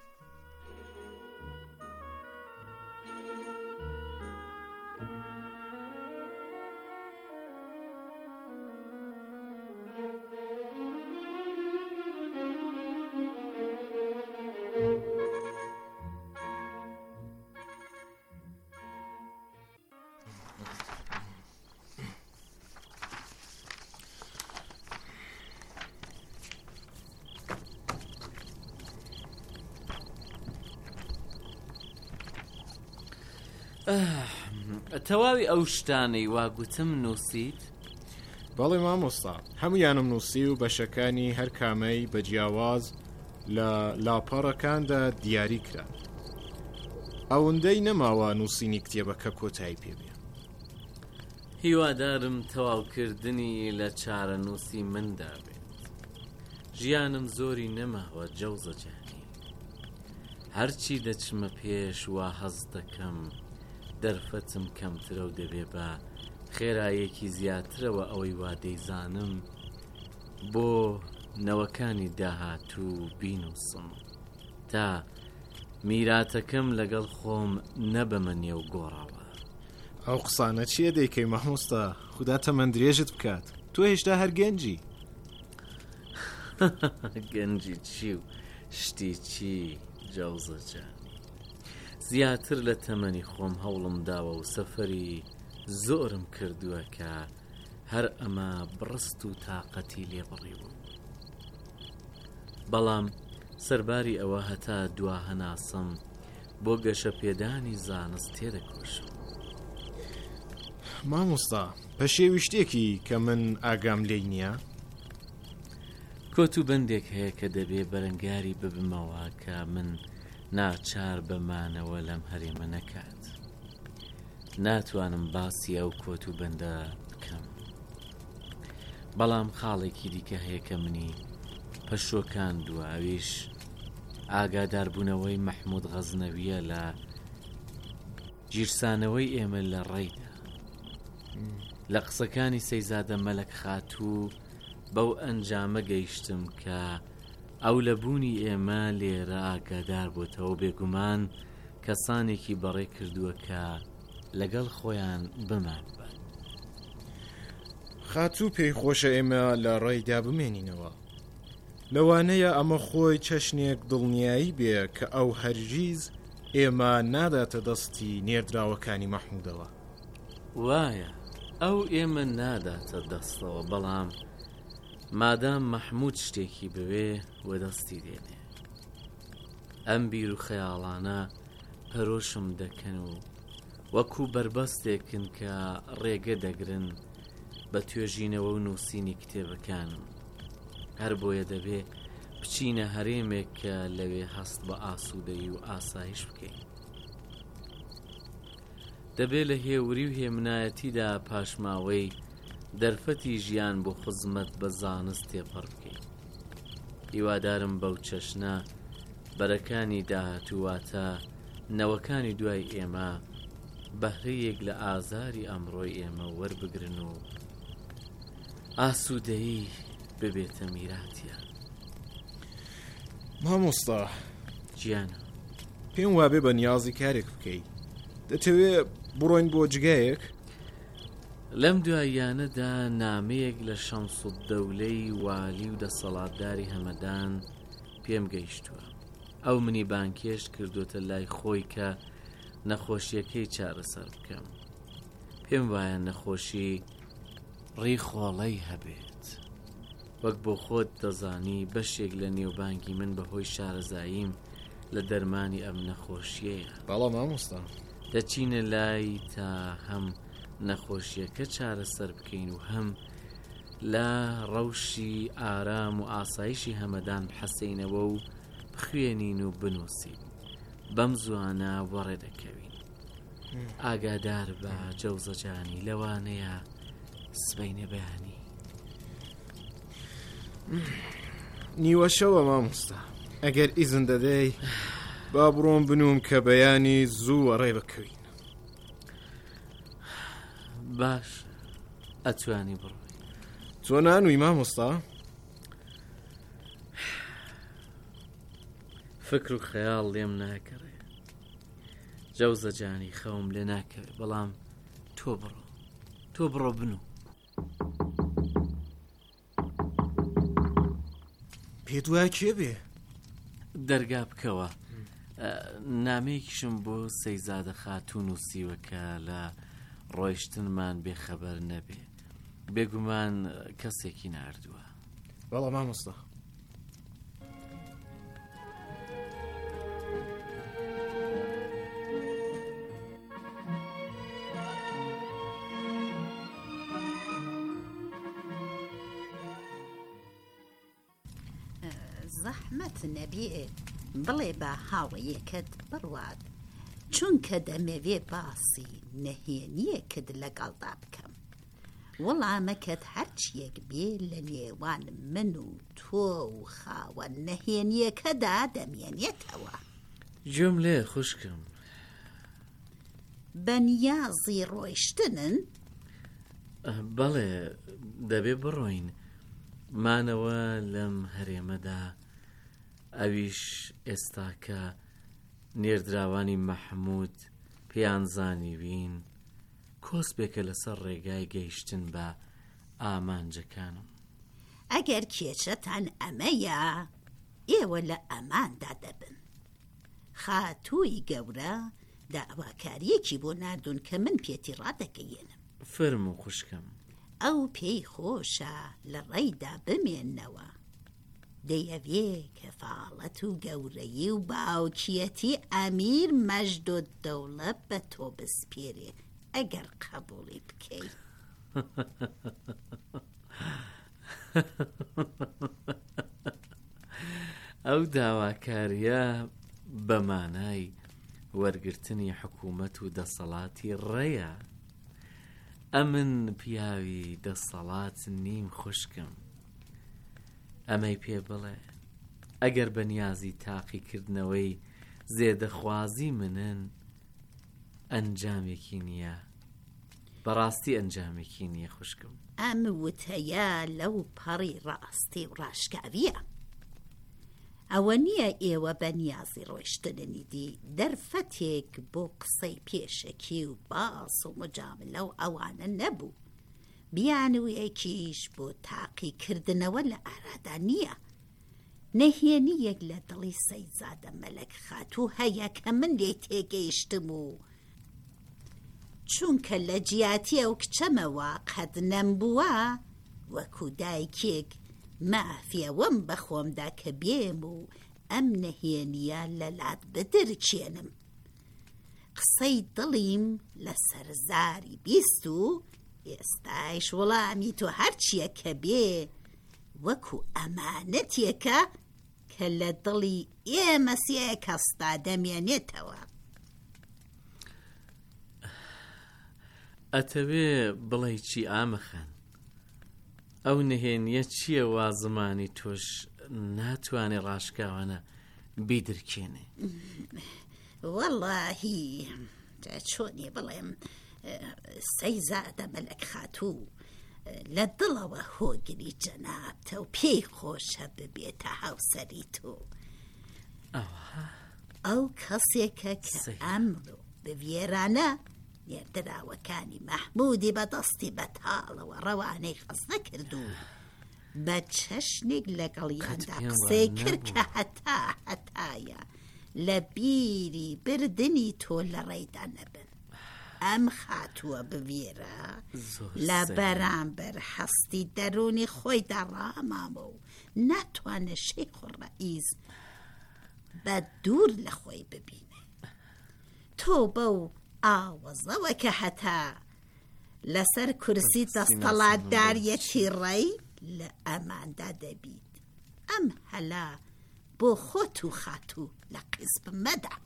تەواوی ئەو شتانەی واگوتم نووسیت؟ بەڵێ مامۆستا، هەموویانم نووسی و بەشەکانی هەر کامەی بە جیاواز لە لاپەڕەکاندا دیاری کرا. ئەوەندەی نەماوە نووسینی کتێبەکە کۆتایی پێبێ. هیوادارم تەواوکردنی لە چارە نووسی مندا بێت. ژیانم زۆری نەماوە جەوزەجانی. هەرچی دەچمە پێش وا هەز دەکەم دەرفەتم کەمترە و دەبێ بە خێرایەکی زیاترەوە ئەوەی وا دەیزانم بۆ نەوەکانی داهاتوو بینووسم تا میراتەکەم لەگەڵ خۆم نەبەمە نێو گۆڕاوە. ئەو قسانە چیە دەیکەی مەحموستا؟ خودا تەمەند درێژت بکات، تۆ هێشتا هەر گەنجی. گەنجی چی و شتی چی جەوزەجانی؟ زیاتر لە تەمەنی خۆم هەوڵم داوە و سەفەری زۆرم کردووە کە هەر ئەمە بڕست و تاقەتی لێبڕیبوو. بەڵام سەرباری ئەوە هەتا دوا هەناسم بۆ گەشە پێدانی زانست تێدەکۆشم. مامۆستا، بە شێوی شتێکی کە من ئاگام لێی نییە؟ کۆت و بەندێک هەیە کە دەبێ بەرەنگاری ببمەوە کە من ناچار بەمانەوە لەم هەرێمە نەکات. ناتوانم باسی ئەو کۆت و بەندە بکەم، بەڵام خاڵێکی دیکە هەیە کە منی پەشۆکاندووە، ئەویش ئاگاداربوونەوەی مەحموود غەزنەویە لە گیرسانەوەی ئێمە لە ڕێیدا. لە قسەکانی سەیزادە مەلەک خاتوو بەو ئەنجامە گەیشتم کە ئەو لەبوونی ئێمە لێرە ئاگادار بووتەوە بێگومان کەسانێکی بەڕێ کردووە کە لەگەڵ خۆیان بمان بن. خاتوو پێی خۆشە ئێمە لە ڕێیدا بمێنینەوە. لەوانەیە ئەمە خۆی چەشنێک دڵنیایی بێ کە ئەو هەرگیز ئێمە ناداتە دەستی نێردراوەکانی مەحموودەوە. وایە ئەو ئێمە ناداتە دەستەوە، بەڵام مادام مەحموود شتێکی بوێ وەدەستی دێنێ. ئەم بیر و خەیاڵانە پەرۆشم دەکەن و وەکو بربەستێکن کە ڕێگە دەگرن بە توێژینەوە و نووسینی کتێبەکانم. هەر بۆیە دەبێ بچینە هەرێمێک کە لەوێ هەست بە ئاسوودەیی و ئاسایش بکەین. دەبێ لە هێوری و هێمنایەتیدا پاشماوەی دەرفەتی ژیان بۆ خزمەت بە زانست تێپەڕ بکەین. هیوادارم بەو چەشنە بەرەکانی داهاتوواتە نەوەکانی دوای ئێمە بەهرەیەک لە ئازاری ئەمڕۆی ئێمە وەربگرن و ئاسوودەیی ببێتە میراتیان. مامۆستا گیانە، پێم وابێ بە نیازی کارێک بکەیت. دەتەوێت بڕۆین بۆ جگایەک؟ لەم دواییانەدا نامەیەک لە شەمسوددەولەی والی و دەسەڵاتداری هەمەدان پێم گەیشتووە. ئەو منی بانکێش کردوتە لای خۆی کە نەخۆشیەکەی چارەسەر بکەم. پێم وایە نەخۆشی ڕیخۆڵەی هەبێت. وەک بۆ خۆت دەزانی بەشێک لە نێوبانگی من بەهۆی شارەزاییم لە دەرمانی ئەم نەخۆشیەیە. بەڵام مامۆستا دەچینە لای تا هەم نەخۆشیەکە چارەسەر بکەین و هەم لە ڕەوشی ئارام و ئاسایشی هەمەدان بحەسەینەوە و بخوێنین و بنووسین. بەم زوانە وەڕێ دەکەوین. ئاگادار بە جەوزەجانی لەوانەیە سبەینە بەیانی. نیوە شەوە مامۆستا، ئەگەر ئیزن دەدەی با بڕۆم بنوم کە بەیانی زوو وەڕێ بکەوین. باش، ئەتوانی بڕۆی. تۆ نانووی مامۆستا؟ فکر و خەیاڵ لێم ناکەڕێ. جەوزەجانی خەوم لێ ناکەوێ، بەڵام تۆ بڕۆ تۆ بڕۆ بنوو. پێت وایە کێ بێ؟ دەرگا بکەوە. نامەیەکیشم بۆ سەیزادە خاتوون نووسیوە کە لە ڕۆیشتنمان بێخەبەر نەبێ. بێگومان کەسێکی ناردووە. بەڵام مامۆستا زەحمەت نەبێ بڵێ بە هاوەیەکت بڕوات، چونکە دەمەوێ باسی نەهێنیەکت لەگەڵدا بکەم. وەڵامەکەت هەرچیەک بێ لە نێوان من و تۆ و خاوە نەهێنیەکەدا دەمێنێتەوە. گوێم لێ خوشکم. بەنیازی ڕۆیشتنن؟ بەڵێ، دەبێ بڕۆین. مانەوە لەم هەرێمەدا، ئەویش ئێستاکە نێردراوانی مەحموود پێیانزانی بین کۆسبێکە لەسەر ڕێگای گەیشتن بە ئامانجەکانم. ئەگەر کێچەتان ئەمەیە، ئێوە لە ئەماندا دەبن. خاتووی گەورە داواکاریەکی بۆ ناردوون کە من پێتی ڕادەگەیەنم. فرم و خوشکم. ئەو پێی خۆشە لە ڕێیدا بمێنەوە. دەیەوێ کەفاڵەت و گەورەیی و باوکیەتی ئەمیر مەجدود دەوڵەت بە تۆ بسپێرێ ئەگەر قبوڵی بکەی. ئەو داواکاریە بەمانای وەرگرتنی حکوومەت و دەسەڵاتی ڕێیە. ئەمن پیاوی دەسەڵات نیم خوشکم. ئەمەی پێ بڵێ ئەگەر بەنیازی تاقیکردنەوەی زێدەخوازی منن، ئەنجامێکی نییە. بەڕاستی ئەنجامێکی نییە خوشکم. ئەم وتەیە لەو پەڕی ڕاستی و ڕاشکاویە. ئەوە نییە ئێوە بەنیازی ڕۆیشتننی دی دەرفەتێک بۆ قسەی پێشەکی و باس و مجاملە و ئەوانە نەبوو. بیانوویەکیش بۆ تاقیکردنەوە لە ئارادا نییە. نەهێنیەک لە دڵی سەیزادە مەلەک خاتوو هەیە کە من لێ تێگەیشتم و چونکە لە جیاتی ئەو کچەمەوە قەت نەمبووە، وەکو دایکێک مافیەوەم بەخۆمدا کە بێم و ئەم نەهێنیە لە لات بدرچێنم. قسەی دڵیم لە سەرزاری بیست و ئێستایش وەڵامی تۆ هەرچیە کە بێ وەکو ئەمانەتێکە کە لە دڵی ئێمە سێ کەستا دەمێنێتەوە. ئەتەوێ بڵێ چی ئامەخەن ئەو نهێنیە چییە وازمانی تۆش ناتوانێ ڕاشکاوانە بیدرکێنێ؟ وەڵاهی چۆنی بڵێم سەیزادە مەلەک خاتوو لە دڵەوە هۆگری جەنابتە و پێی خۆشە ببێتە هاوسەری تۆ. ئەو کەسێکە کە ئەمڕۆ بڤێرانە نێردراوەکانی مەحموودی بەدەستی بەتاڵەوە ڕەوانەی خەزنە کردو بە چەشنێک لەگەڵیاندا قسەی کرد کە هەتا هەتایە لە بیری بردنی تۆ لە ڕێیدا نەبن. ئەم خاتووە بڤێرە لە بەرامبەر هەستی دەرونی خۆیدا ڕامامە و ناتوانە شەیخ ڕەئیس بە دوور لە خۆی ببینێ. تۆ بەو ئاوەزەوە کە هەتا لەسەر کورسی دەستەڵاتداریەتی ڕێی لە ئەماندا دەبیت. ئەم هەلا بۆ خۆت و خاتوو لە قیزب مەدا.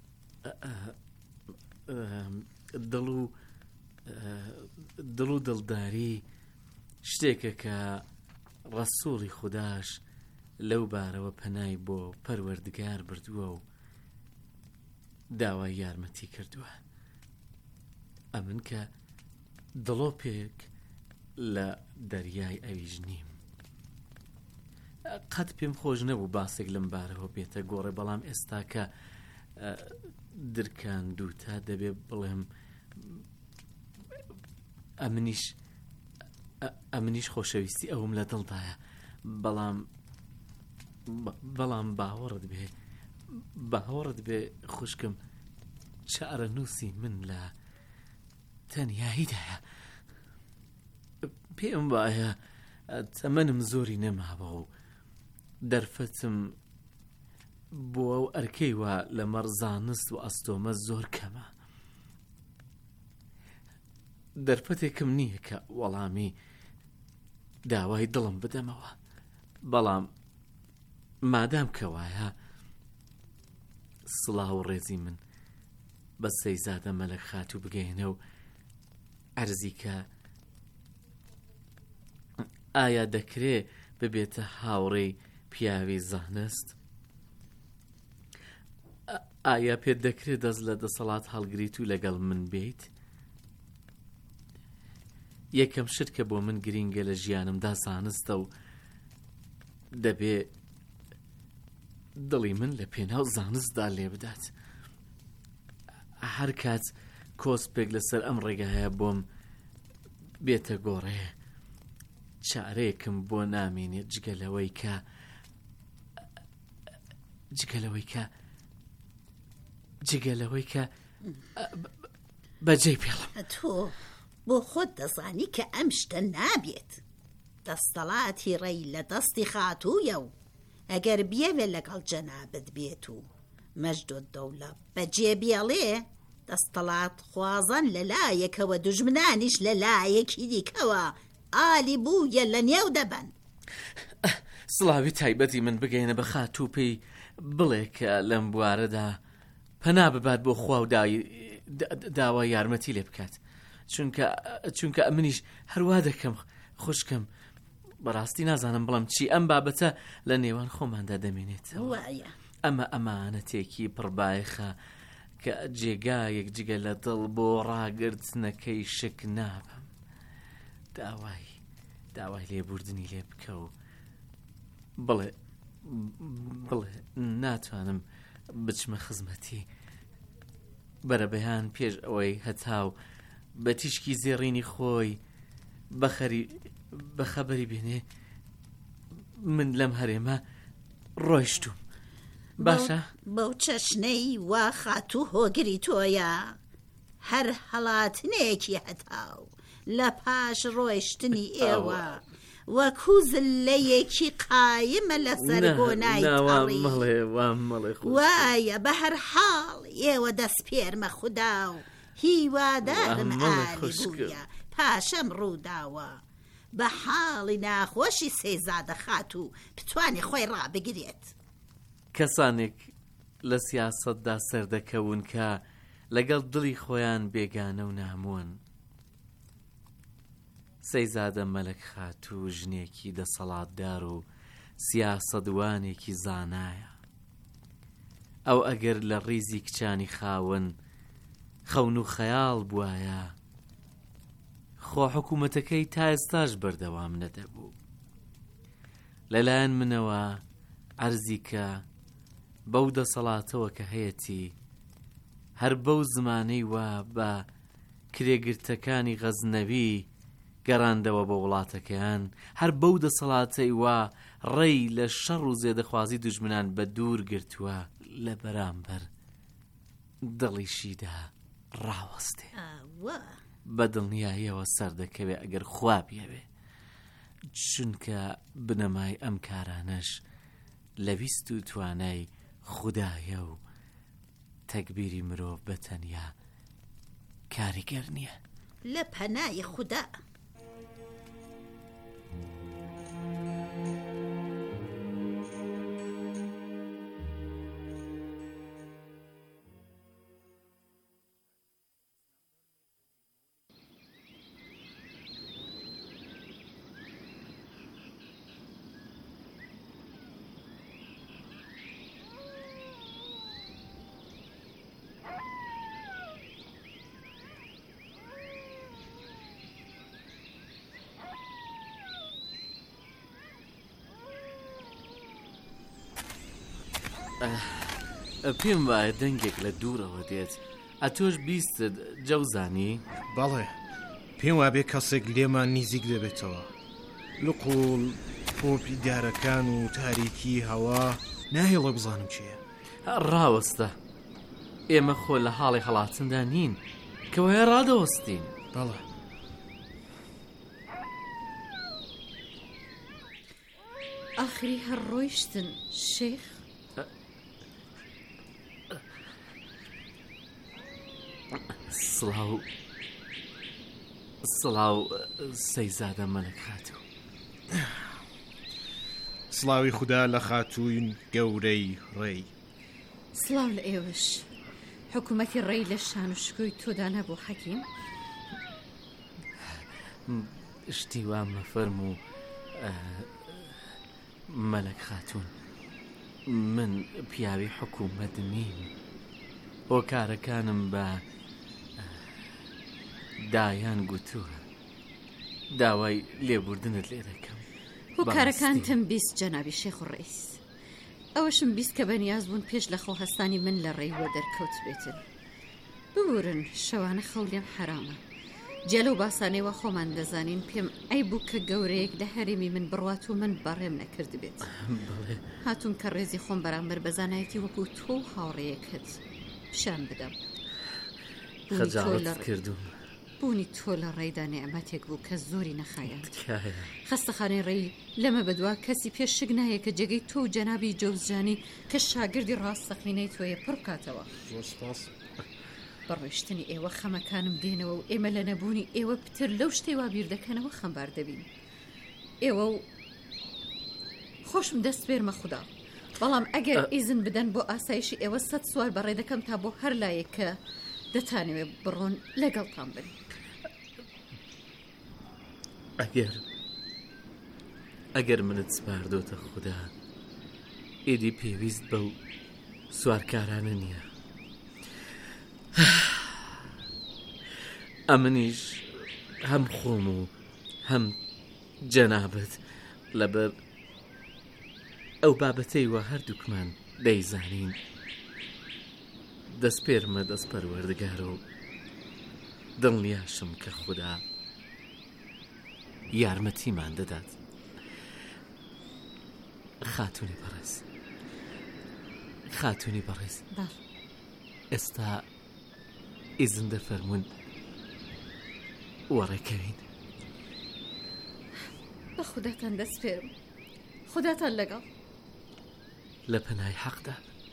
دڵ و دڵ و دڵداری شتێکە کە ڕەسووڵی خوداش لەو بارەوە پەنای بۆ پەروەردگار بردووە و داوای یارمەتی کردووە. ئەمن کە دڵۆپێک لە دەریای ئەویش نیم. قەت پێم خۆش نەبوو باسێک لەم بارەوە بێتە گۆڕێ، بەڵام ئێستا کە درکان دووتا دەبێ بڵێم ئەمنیش ئەمنیش خۆشەویستی ئەوم لە دڵدایە، بەڵام بەڵام باوەڕت بێ باوەڕت بێ خوشکم چارە نووسی من لە تەنیاییدایە. پێم وایە تەمەنم زۆری نەماوە و دەرفەتم بۆ ئەو ئەرکەی وە لە مەرزانست و ئەستۆمە زۆر کەمە. دەرفەتێکم نییە کە وەڵامی داوای دڵم بدەمەوە، بەڵام مادام کە وایە سڵاو ڕێزی من بە سەیزادە مەلەک خاتوو بگەینە و ئەرزی کە ئایا دەکرێ ببێتە هاوڕێی پیاوی زانست؟ ئایا پێت دەکرێت دەست لە دەسەڵات هەڵگریت و لەگەڵ من بیت؟ یەکەم شت کە بۆ من گرینگە لە ژیانمدا زانستە و دەبێ دڵی من لە پێناو زانستدا لێ بدات. هەر کات کۆسپێک لەسەر ئەم ڕێگایە بۆم بێتە گۆڕێ چارەیەکم بۆ نامێنێت جگەلەوەی کە جگەلەوەی کە جگەلەوەی کە بەجێی پێڵم. تۆ بۆ خۆت دەزانی کە ئەم شتە نابێت. دەستەڵاتی ڕێی لە دەستی خاتوویە و ئەگەر بیەوێ لەگەڵ جەنابەت بێت و مەجدۆ دەوڵە بەجێ بێڵێ دەستەڵات خوازان لە لایەکەوە دوژمنانیش لە لایەکی دیکەوە ئالی بوویە لە نێو دەبن. سڵاوی تایبەتی من بگەینە بە خاتوو پێی بڵێ کە لەم بوارەدا پەنا ببات بۆ خوا و داوای یارمەتی لێ بکات، چونکە چونکە منیش هەروە دەکەم. خوشکم بەڕاستی نازانم بڵم چی ئەم بابەتە لە نێوان خۆماندا دەمێنێتەوە. ئەمە ئەمانەتێکی پڕبایخە کە جێگایەک جگە لە دڵ بۆ ڕاگرتنەکەی شک نابم. داوای داوای لێبوردنی لێ بکە و بڵێ بڵێ ناتوانم بچمە خزمەتی بەرەبەیان پێش ئەوەی هەتاو بە تیشکی زێڕینی خۆی بەخەری بەخەبەری بێنێ من لەم هەرێمە ڕۆیشتوم. باشە بەو چەشنەی وا خاتوو هۆگری تۆیە هەر هەڵاتنێکی هەتاو لە پاش ڕۆیشتنی ئێوە وەکو زلەیەکی قایمە لەسەر بۆنای تەڕی وایە بە هەر حاڵ ئێوە دەست پێرمە خودا و هیوادارم ئالی بوویە پاشەم ڕووداوە بە حاڵی ناخۆشی سەیزادە خات و بتوانێ خۆی ڕابگرێت. کەسانێک لە سیاسەتدا سەردەکەون کە لەگەڵ دڵی خۆیان بێگانە و نامۆن. سەیزادە مەلەک خاتوو ژنێکی دەسەڵاتدار و سیاسەدوانێکی زانایە. ئەو ئەگەر لە ڕیزی کچانی خاوەن خەون و خەیاڵ بوایە خۆ حکوومەتەکەی تا ئێستاش بەردەوام نەدەبوو. لەلایەن منەوە عەرزی کە بەو دەسەڵاتەوە کە هەیەی هەر بەو زمانەی وە بە کرێگرتەکانی غەزنەوی گەڕاندەوە بە وڵاتەکەیان هەر بەو دەسەڵاتەی وە ڕێی لە شەڕ و زێدەخوازی دوژمنان بە دوور گرتووە لە بەرامبەر دڵیشیدا ڕاوەستێ بە دڵنیاییەوە سەردەکەوێ ئەگەر خوا بێوێ، چونکە بنەمای ئەم کارانەش لە ویست و توانای خودایە و تەکبیری مرۆڤ بەتەنیا کاریگەر نییە. لە پەنای خودا پێم وایە دەنگێک لە دوورەوە دێت. ئەتۆش بیستت جەوزانی؟ بەڵێ، پێم وابێ کەسێک لێمان نزیک دەبێتەوە. لقوڵ پۆپی دارەکان و تاریکی هەوا ناهێڵە بزانم چییە. ڕاوەستە، ئێمە خۆ لە حاڵی هەڵاتندا نین کەوەیە ڕادەوەستین. بەڵێ. ئاخری هەر ڕۆیشتن شێخ؟ سڵاو سڵاو سەیزادە مەلەک خاتوو. سڵاوی خودا لە خاتوون گەورەی ڕێی. سڵاو لە ئێوەش. حکوومەتی ڕێی لە شان و شکۆی تۆدا نەبوو حەکیم؟ شتی وام مەفەرم و مەلەک خاتوون، من پیاوی حکوومەت نیم. بۆ کارەکانم بە دایان گوتووە داوای لێبوردنت لێ دەکەم. بۆ کارەکانتم بیست جەنابی شێخ و ڕئیس. ئەوەشم بیست کە بەنیاز بوون پێش لە خۆ هەستانی من لە ڕێیوە دەرکەوت بێتن. ببورن شەوانە خەولێم حرامە. جێلە و باسانەوە خۆمان دەزانین پێم ئەی بوو کە گەورەیەک لە هەرێمی من بڕوات و من بەڕێم نەکرد بێت. هاتوون کە ڕێزی خۆم بەرامبەر بەزانایەتی وەکو تۆ هاوڕێیەکت پیشان بدەم. خەجاڵت کردوم. بوونی تۆ لە ڕێیدا نێعمەتێک بوو کە زۆری نەخایەت. خەستەخانەی ڕێی لەمە بەدوا کەسی پێش شک نایە کە جێگەی تۆ و جەنابی جەوزجانی کە شاگردی ڕاستەقینەی تۆیە پڕ بکاتەوە. بەڕێشتنی ئێوە خەمەکانم دێنەوە و ئێمە لە نەبوونی ئێوە پتر لەو شتەی وا بیر دەکەنەوە خەمبار دەبین. ئێوە و خۆشم دەست بێرمە خودا، بەڵام ئەگەر ئیزن بدەن بۆ ئاسایشی ئێوە سەد سوار بەڕێ دەکەم تا بۆ هەر لایەک کە دەتانەوێت بڕۆن لەگەڵتان بن. ئەگەر ئەگەر منت سپاردۆتە خودا ئیدی پێویست بەو سوارکارانە نییە. ئەمنیش هەم خۆم و هەم جەنابەت لەبەر ئەو بابەتەی وە هەردووکمان دەیزانین دەست پێرمە دەست پەروەردگارە و دڵنیاشم کە خودا یارمەتیمان دەدات. خاتوونی بەڕێز خاتوونی بەڕێز ئێستا ئیزن دەفەرمون وەڕێکەوین. بە خوداتان دەسپێرم خوداتان لەگەڵ لە پەنای حەقدا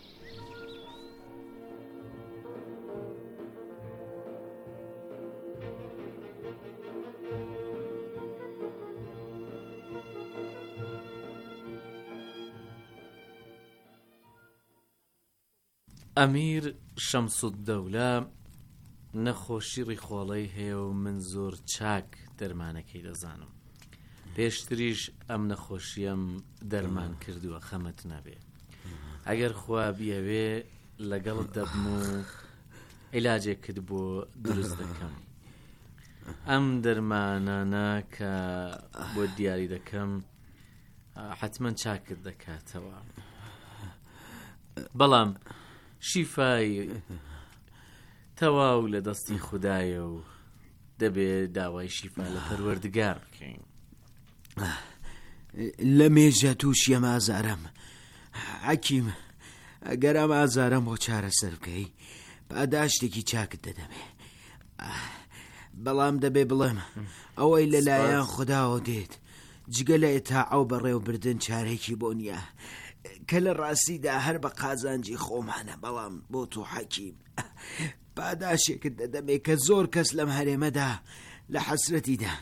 ئەمیر شەمسوددەولە نەخۆشی ڕیخۆڵەی هەیە و من زۆر چاک دەرمانەکەی دەزانم پێشتریش ئەم نەخۆشیەم دەرمان کردووە خەمەت نەبێ ئەگەر خوا بیەوێ لەگەڵت دەبم و عیلاجێکت بۆ دروست دەکەم ئەم دەرمانانە کە بۆ دیاری دەکەم حتمما چاکت دەکاتەوە بەڵام شیفای تەواو لە دەستی خوددایە و دەبێت داوای شیفا لە پەروەردگار بکەین لە مێژە تووشی ئەم ئازارەم حەکیم ئەگەر ئەم ئازارەم بۆ چارەسەر بکەی پاداشتێکی چاکت دەدەمێ بەڵام دەبێ بڵێم ئەوەی لەلایەن خودداوە دێت جگە لە ئێتاعە و بەڕێوەبردن چارێکی بۆ نییە کە لە ڕاستیدا هەر بە قازانجی خۆمانە بەڵام بۆ تۆ حەکیم پاداشێکت دەدەمێ کە زۆر کەس لەم هەرێمەدا لە حەسرەتیدان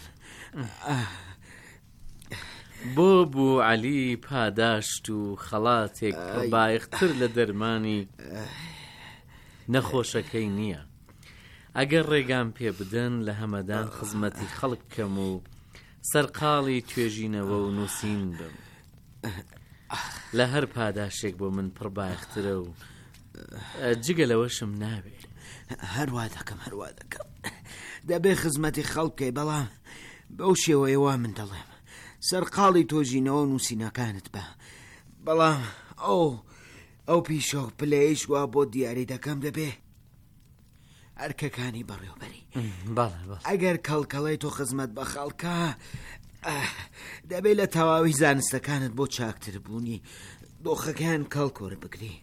بۆ بوو عەلی پاداشت و خەڵاتێک بایەختر لە دەرمانی نەخۆشەکەی نییە ئەگەر ڕێگام پێ بدەن لە هەمەدان خزمەتی خەڵک بکەم و سەرقاڵی توێژینەوە و نووسین بم لە هەر پاداشێک بۆ من پڕ بایەخترە و جگە لەوەشم ناوێ هەروە دەکەم هەروە دەکەم دەبێ خزمەتی خەڵکەی بەڵام بەو شێوەیەوە من دەڵێم سەرقاڵی تۆژینەوە نووسینەکانت بە بەڵام ئەو ئەو پیشۆ پلەیش وا بۆ دیاری دەکەم دەبێ ئەرکەکانی بەڕێوەبەری ئەگەر کەڵکەڵی تۆ خزمەت بە خەڵکە دەبێت لە تەواوی زانستەکانت بۆ چاکتر بوونی دۆخەکان کەڵکۆر بگری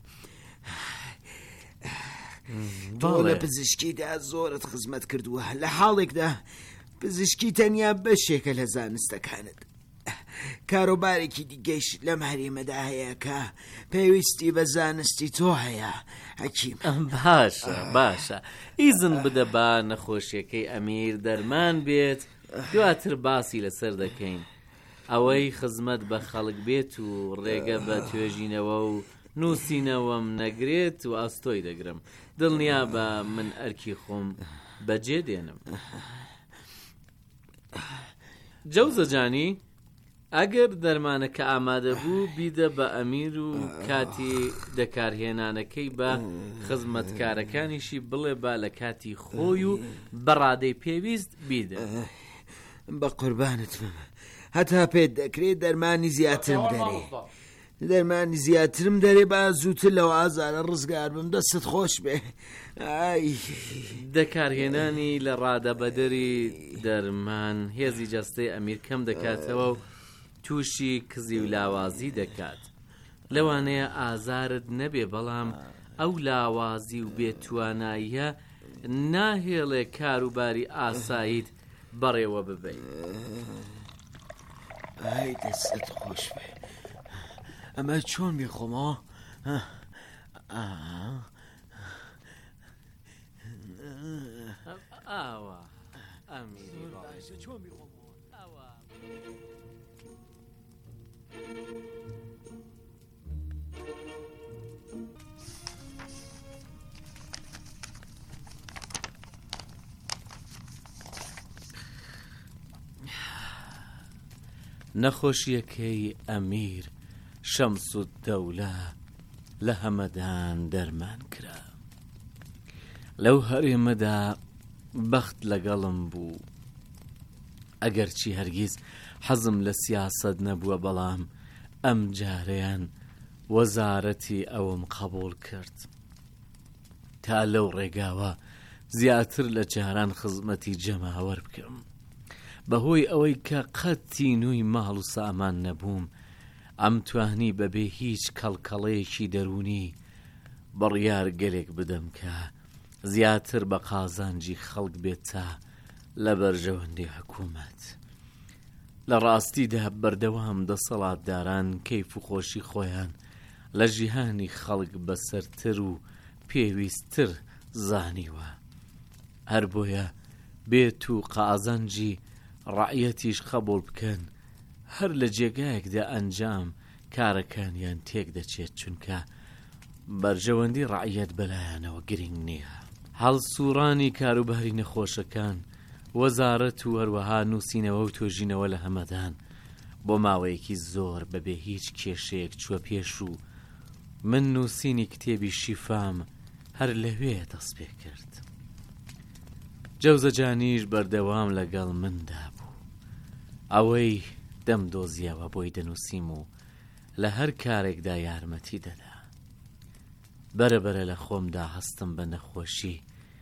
تۆ لە پزیشکیدا زۆرت خزمەت کردووە لە حاڵێکدا پزیشکی تەنیا بەشێکە لە زانستەکانت کاروبارێکی دیگەیش لەم هەرێمەدا هەیە کە پێویستی بە زانستی تۆ هەیە حەکیم باشە باشە ئیزن بدە با نەخۆشیەکەی ئەمیر دەرمان بێت دواتر باسی لەسەر دەکەین ئەوەی خزمەت بە خەڵک بێت و ڕێگە بە توێژینەوە و نووسینەوەم نەگرێت و ئاستۆی دەگرم دڵنیا بە من ئەرکی خۆم بەجێ دێنم جەوزەجانی ئەگەر دەرمانەکە ئامادە بوو بیدە بە ئەمیر و کاتی دەکارهێنانەکەی بە خزمەتکارەکانیشی بڵێ با لە کاتی خۆی و بەڕادەی پێویست بیدە بە قوربانت بم هەتا پێت دەکرێت دەرمانی زیاترم دەرێ دەرمانی زیاترم دەرێ با زووتر لەو ئازارە ڕزگار بم دەستت خۆش بێ دەکارهێنانی لە ڕادەبەدەری دەرمان هێزی جەستەی ئەمیر کەم دەکاتەوە و تووشی کزی و لاوازی دەکات لەوانەیە ئازارت نەبێ بەڵام ئەو لاوازی و بێتواناییە ناهێڵێ کاروباری ئاساییت بەڕێوە ببێ ئای دەستت خۆش بێ ئەمە چۆن بێخۆمەوە ئاوە ئەمیری چۆن بێخۆمەوە ئاوە نەخۆشیەکەی ئەمیر شەمسوددەولە لە هەمەدان دەرمان کرا لەو هەرێمەدا بەخت لەگەڵم بوو ئەگەرچی هەرگیز حەزم لە سیاسەت نەبووە بەڵام ئەم جارەیان وەزارەتی ئەوم قبول کرد تا لەو ڕێگاوە زیاتر لە جاران خزمەتی جەماوەر بکەم بەهۆی ئەوەی کە قەتی نووی ماڵ و سامان نەبووم ئەم توانی بەبێ هیچ کەڵکەڵەیەکی دەرونی بڕیار گەلێک بدەم کە زیاتر بە قازانجی خەڵک بێت تا لە بەرژەوەندی حکوومەت لە ڕاستیدا بەردەوام دەسەڵاتداران کەیف و خۆشی خۆیان لە ژیهانی خەڵک بەسەرتر و پێویستتر زانیوە. هەر بۆیە بێت و قازەنجی ڕعیەتیش قبول بکەن هەر لە جێگایەکدا ئەنجام کارەکانیان تێک دەچێت، چونکە بەرژەوەندی ڕعیەت بەلایەنەوە گرنگ نییە. هەڵسوڕانی کاروباری نەخۆشەکان، وەزارەت و هەروەها نووسینەوە و تۆژینەوە لە هەمەدان بۆ ماوەیەکی زۆر بەبێ هیچ کێشەیەک چووە پێش و من نووسینی کتێبی شیفام هەر لەوێ دەست پێ کرد. جەوزەجانیش بەردەوام لەگەڵ مندا بوو. ئەوەی دەم دۆزیەوە بۆی دەنووسیم و لە هەر کارێکدا یارمەتی دەدا. بەرەبەرە لە خۆمدا هەستم بە نەخۆشی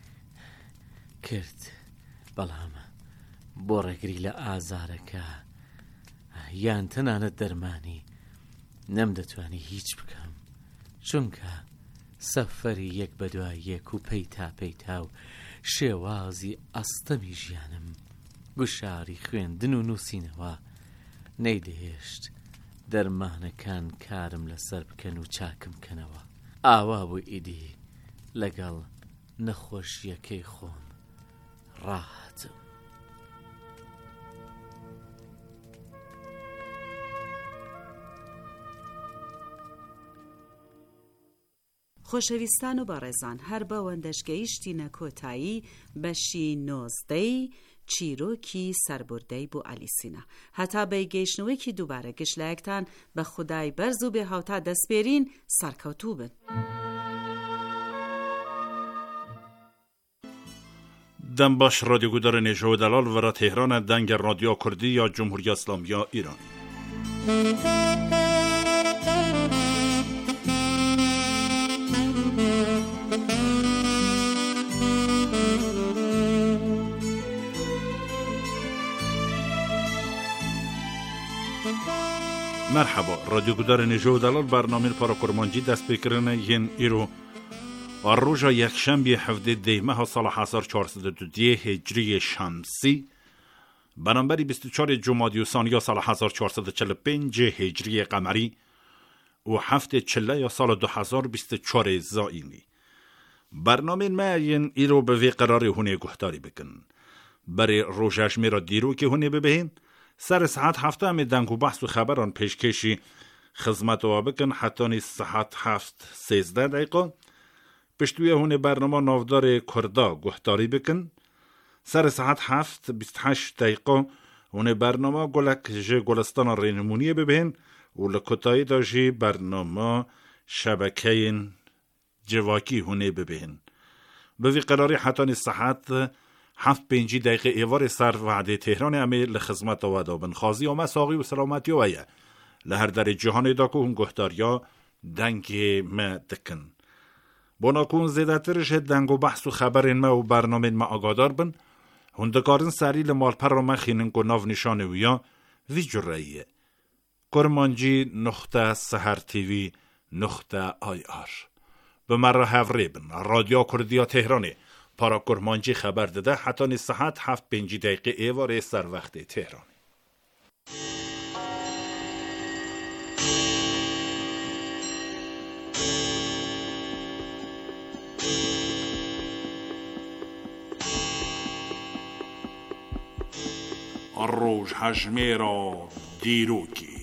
کرد، بەڵام بۆ ڕێگری لە ئازارەکە یان تەنانەت دەرمانی نەمدەتوانی هیچ بکەم، چونکە سەفەری یەک بە دوای یەک و پەیتا پەیتا و شێوازی ئەستەمی ژیانم گوشاری خوێندن و نووسینەوە نەیدەهێشت دەرمانەکان کارم لەسەر بکەن و چاکم کەنەوە. ئاوا بوو ئیدی لەگەڵ نەخۆشیەکەی خۆم ڕاهاتم. خۆشەویستان و بەڕێزان، هەر بەوەندەشگەیشتینە کۆتایی بەشی نۆزدەی چیرۆکی سەربوردەی بۆ ئالیسینە. هەتا بەیگەیشتنەوەیکی دووبارە گشتلایەکتان بە خودای بەرز و بێ هاوتا دەستپێرین سەرکەوتوو بن. دەم باش رادیۆگودار نێژەوە دەلال وەرە تێهرانە دەنگە رادیۆ کوردی یا جمهوری ئەسلامی ئیرانی. مرحبا، رادیۆگودار نێژەوە دەلال بەرنامەی پارەکورمانجی دەست پێکردنە یەن ئیرۆ ڕۆژە یەکشەمبی هەفتەی دەیمەها ساڵە حەزار چوارسەد و دێ هجری شەمسی بەرامبەری بیست و چوار جومادی ثانیە ساڵە حەزار چوارسەد و چل و پێنج هجری قەمەری و هەفتەی چلە ساڵە دو هەزار و بیست و چوار زائینی. بەرنامەی ما یەن ئیرۆ بەوێ قەراری هونێ گوهداری بکن بەرێ ڕۆژەژمێرە دیرۆکی هونێ ببهین سر ساعت هفته می دنگ و بحث و خبران پیشکشی خدمتوا بکن حتی ساعت هفت سیزده دقیقه پشتوی هون برنامه نافدار کردا گوهداری بکن سر ساعت هفت بیست هشت دقیقه هون برنامه گلک جه گلستان رینمونیه ببین و لکتایی داشی برنامه شبکه جواکی هونه ببین بوی قراری حتی ساعت هفت پنجی دقیقه ایوار سر وعده تهران امی لخدمت و دابن خازی و مساقی و سلامتی و ایه لهر در جهان داکو هم گهداریا دنگ ما دکن بناکون زیده ترش دنگ و بحث و خبر ما و برنامه ما آگادار بن هندکارن سری لمال پر رو مخینن که ناو نشانه ویا وی جرائیه کرمانجی نقطه سهر تیوی نقطه آی آر به مره هفره بن رادیو کردیا تهرانه پارا کرمانجی خبر داده حتی ساعت هفت پنجی دقیقه ایواره سر وقت تهران. الروج هجمه را دیروکی